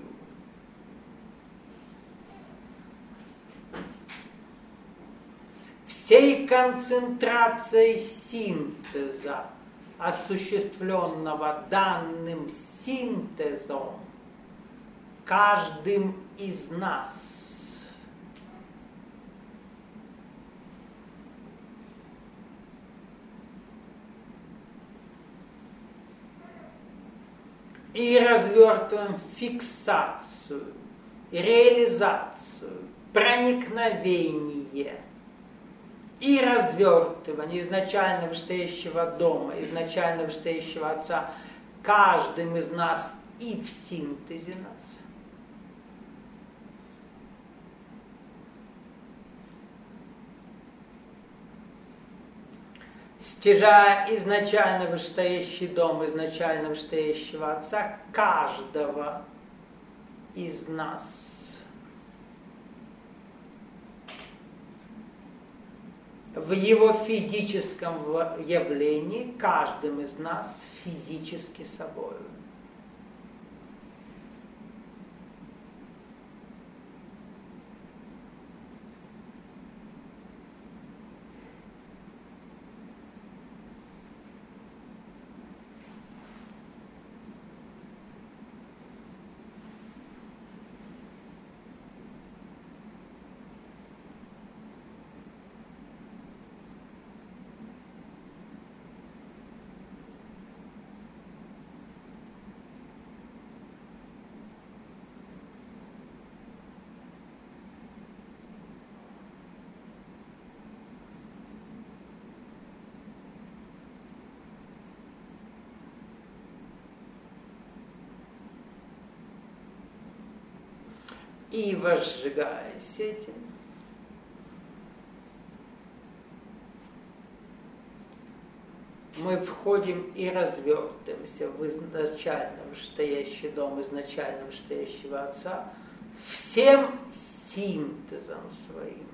Всей концентрацией синтеза, осуществленного данным синтезом, каждым из нас, и развертываем фиксацию, реализацию, проникновение и развертывание изначально вышестоящего дома, изначально вышестоящего Отца каждым из нас и в синтезе нас. Стяжая изначально вышестоящий дом изначально вышестоящего Отца каждого из нас. В его физическом явлении каждым из нас физически собою. И возжигаясь этим, мы входим и развертываемся в изначально вышестоящий дом изначально вышестоящего Отца всем синтезом своим,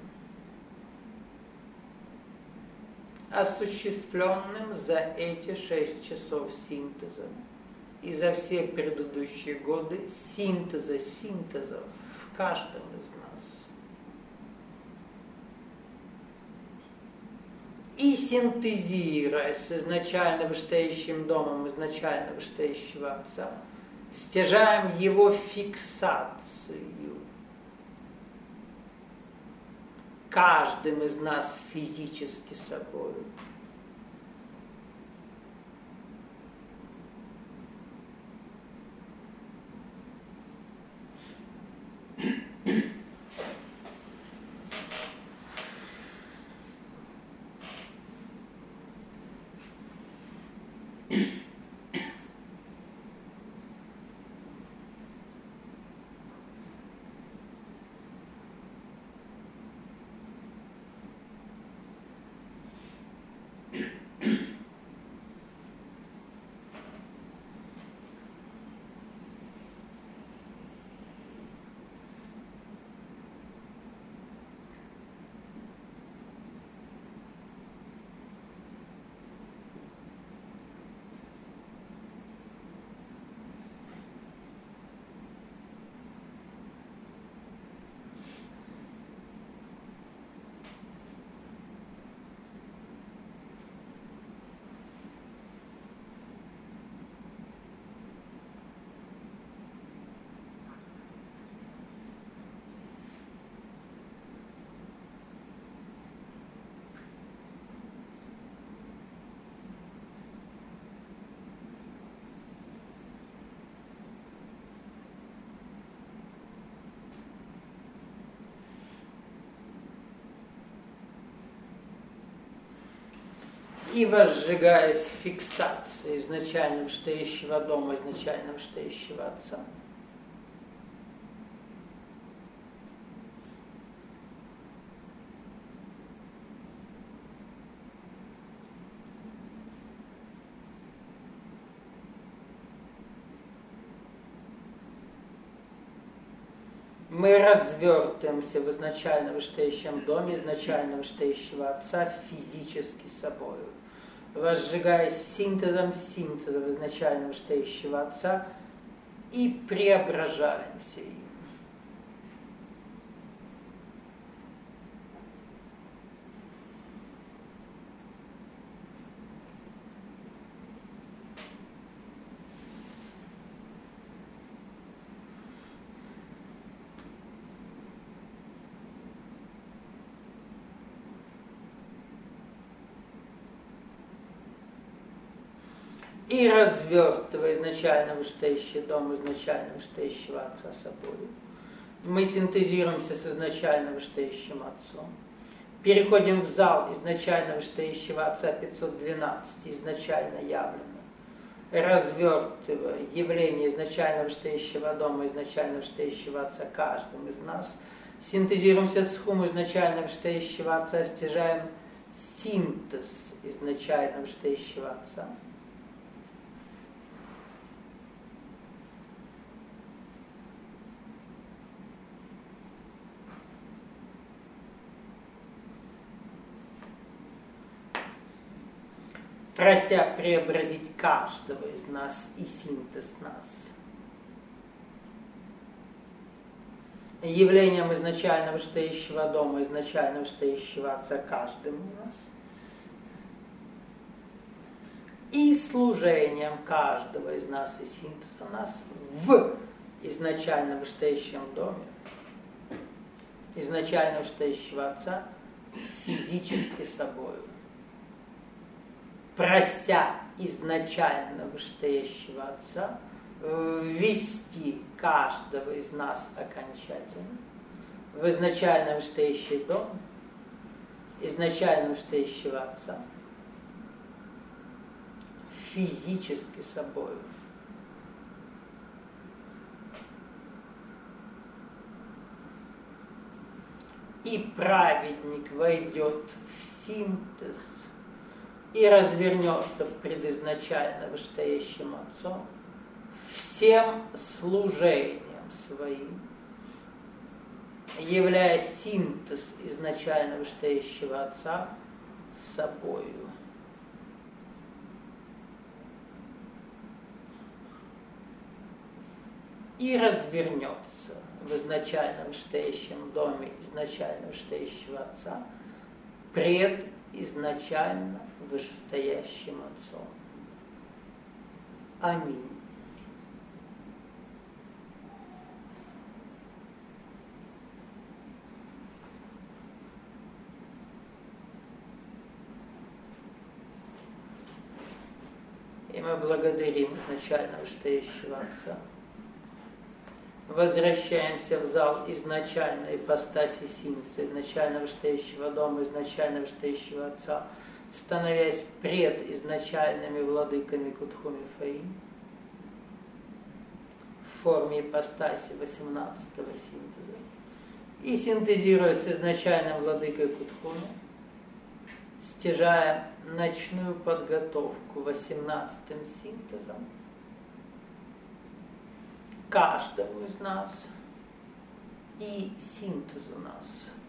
осуществленным за эти шесть часов синтеза и за все предыдущие годы синтеза синтезов в каждом из нас. И синтезируя с изначально вышестоящим домом изначально вышестоящего Отца, стяжаем его фиксацию каждым из нас физически собой. И возжигаясь фиксацией изначальным стоящего дома, изначальным стоящего Отца. Мы развертываемся в изначально вышестоящем доме, изначально вышестоящего Отца физически собою, возжигаясь синтезом синтеза в изначально вышестоящего Отца и преображаемся им. И развертывая изначально вышестоящий дом, изначально вышестоящего Отца собой, мы синтезируемся с изначально вышестоящим Отцом. Переходим в зал изначально вышестоящего Отца пятьсот двенадцать, изначально явлено. Развертывая явление изначально вышестоящего дома, изначально вышестоящего Отца каждым из нас, синтезируемся с хум изначально вышестоящего Отца, стяжаем синтез изначально вышестоящего Отца. Прося преобразить каждого из нас и синтез нас. Явлением изначально вышестоящего дома, изначально вышестоящего Отца каждым из нас. И служением каждого из нас и синтеза нас в изначально вышестоящем доме, изначально вышестоящего Отца физически собою. Прося изначально вышестоящего Отца ввести каждого из нас окончательно в изначально вышестоящий дом, изначально вышестоящего Отца, физически собою. И праведник войдет в синтез и развернется пред изначально вышестоящим Отцом всем служением своим, являя синтез изначально вышестоящего Отца собою. И развернется в изначально вышестоящем доме изначально вышестоящего Отца пред изначально вышестоящим Отцом. Аминь. И мы благодарим изначально вышестоящего Отца. Возвращаемся в зал изначально ипостаси синтеза, изначально вышестоящего дома, изначально вышестоящего Отца, становясь пред изначальными владыками Кутхуми Фаим в форме ипостаси восемнадцатого синтеза. И синтезируясь с изначальным владыкой Кутхуми, стяжая ночную подготовку восемнадцатым синтезом, каждому из нас и синтезу нас.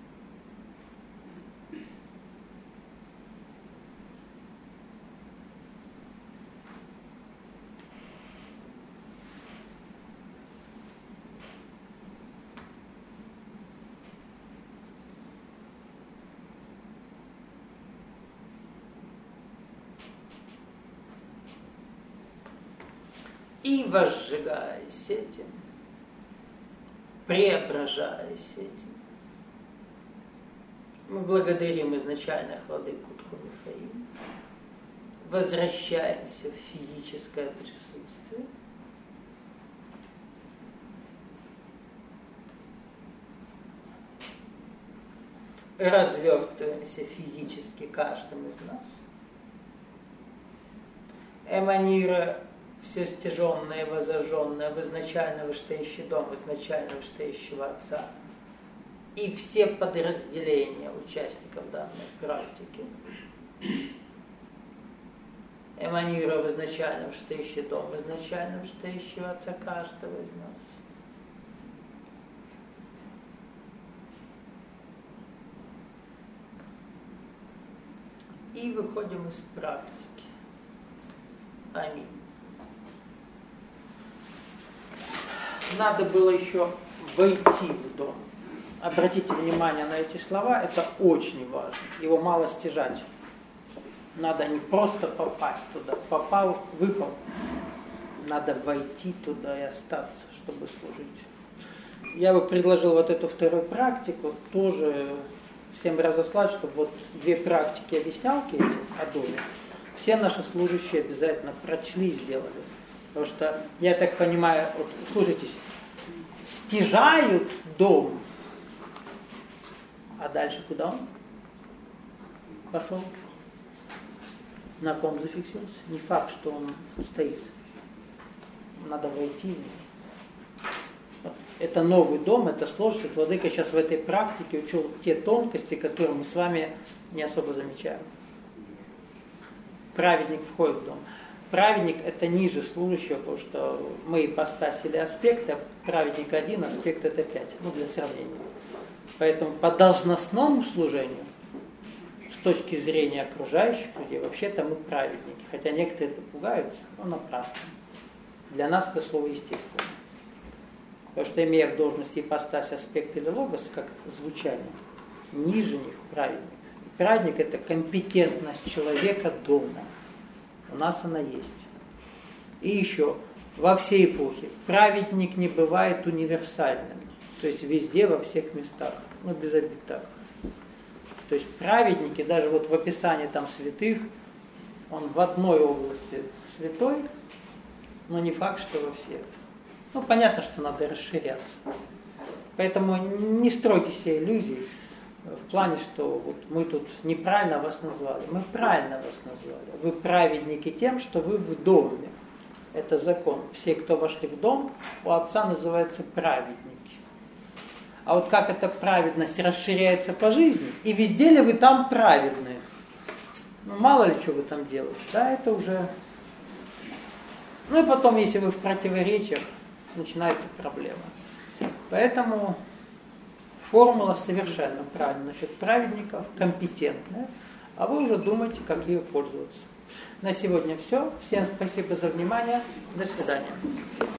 И возжигаясь этим, преображаясь этим, мы благодарим изначальных владык Кутхуми Фаим, возвращаемся в физическое присутствие, развертываемся физически каждым из нас эманируя все стяженное, возожженное в изначально вышестоящий дом, в изначально вышестоящего Отца, и все подразделения участников данной практики, эманируя в изначально вышестоящий дом, в изначально вышестоящего Отца каждого из нас. И выходим из практики. Аминь. Надо было еще войти в дом. Обратите внимание на эти слова, это очень важно. Его мало стяжать. Надо не просто попасть туда. Попал, выпал. Надо войти туда и остаться, чтобы служить. Я бы предложил вот эту вторую практику тоже всем разослать, чтобы вот две практики объяснялки эти о доме все наши служащие обязательно прочли и сделали. Потому что, я так понимаю, вот, слушайтесь, стяжают дом, а дальше куда он пошел? На ком зафиксировался? Не факт, что он стоит. Надо войти. Это новый дом, это сложность. Владыка сейчас в этой практике учил те тонкости, которые мы с вами не особо замечаем. Праведник входит в дом. Праведник это ниже служащего, потому что мы ипостась или аспект, а праведник один, аспект это пять. Ну, для сравнения. Поэтому по должностному служению, с точки зрения окружающих людей, вообще-то мы праведники. Хотя некоторые это пугаются, но напрасно. Для нас это слово естественно. Потому что, имея в должности ипостась, аспект или логос, как звучание, ниже них праведник. Праведник это компетентность человека дома. У нас она есть. И еще, во всей эпохе праведник не бывает универсальным. То есть везде, во всех местах. Ну, без обид так. То есть праведники, даже вот в описании там святых, он в одной области святой, но не факт, что во всех. Ну, понятно, что надо расширяться. Поэтому не стройте себе иллюзий в плане, что вот мы тут неправильно вас назвали. Мы правильно вас назвали. Вы праведники тем, что вы в доме. Это закон. Все, кто вошли в дом, у Отца называются праведники. А вот как эта праведность расширяется по жизни, и везде ли вы там праведные? Ну, мало ли, что вы там делаете. Да, это уже... Ну и потом, если вы в противоречиях, начинается проблема. Поэтому формула совершенно правильная насчет праведников, компетентная, а вы уже думаете, как ею пользоваться. На сегодня все. Всем спасибо за внимание. До свидания.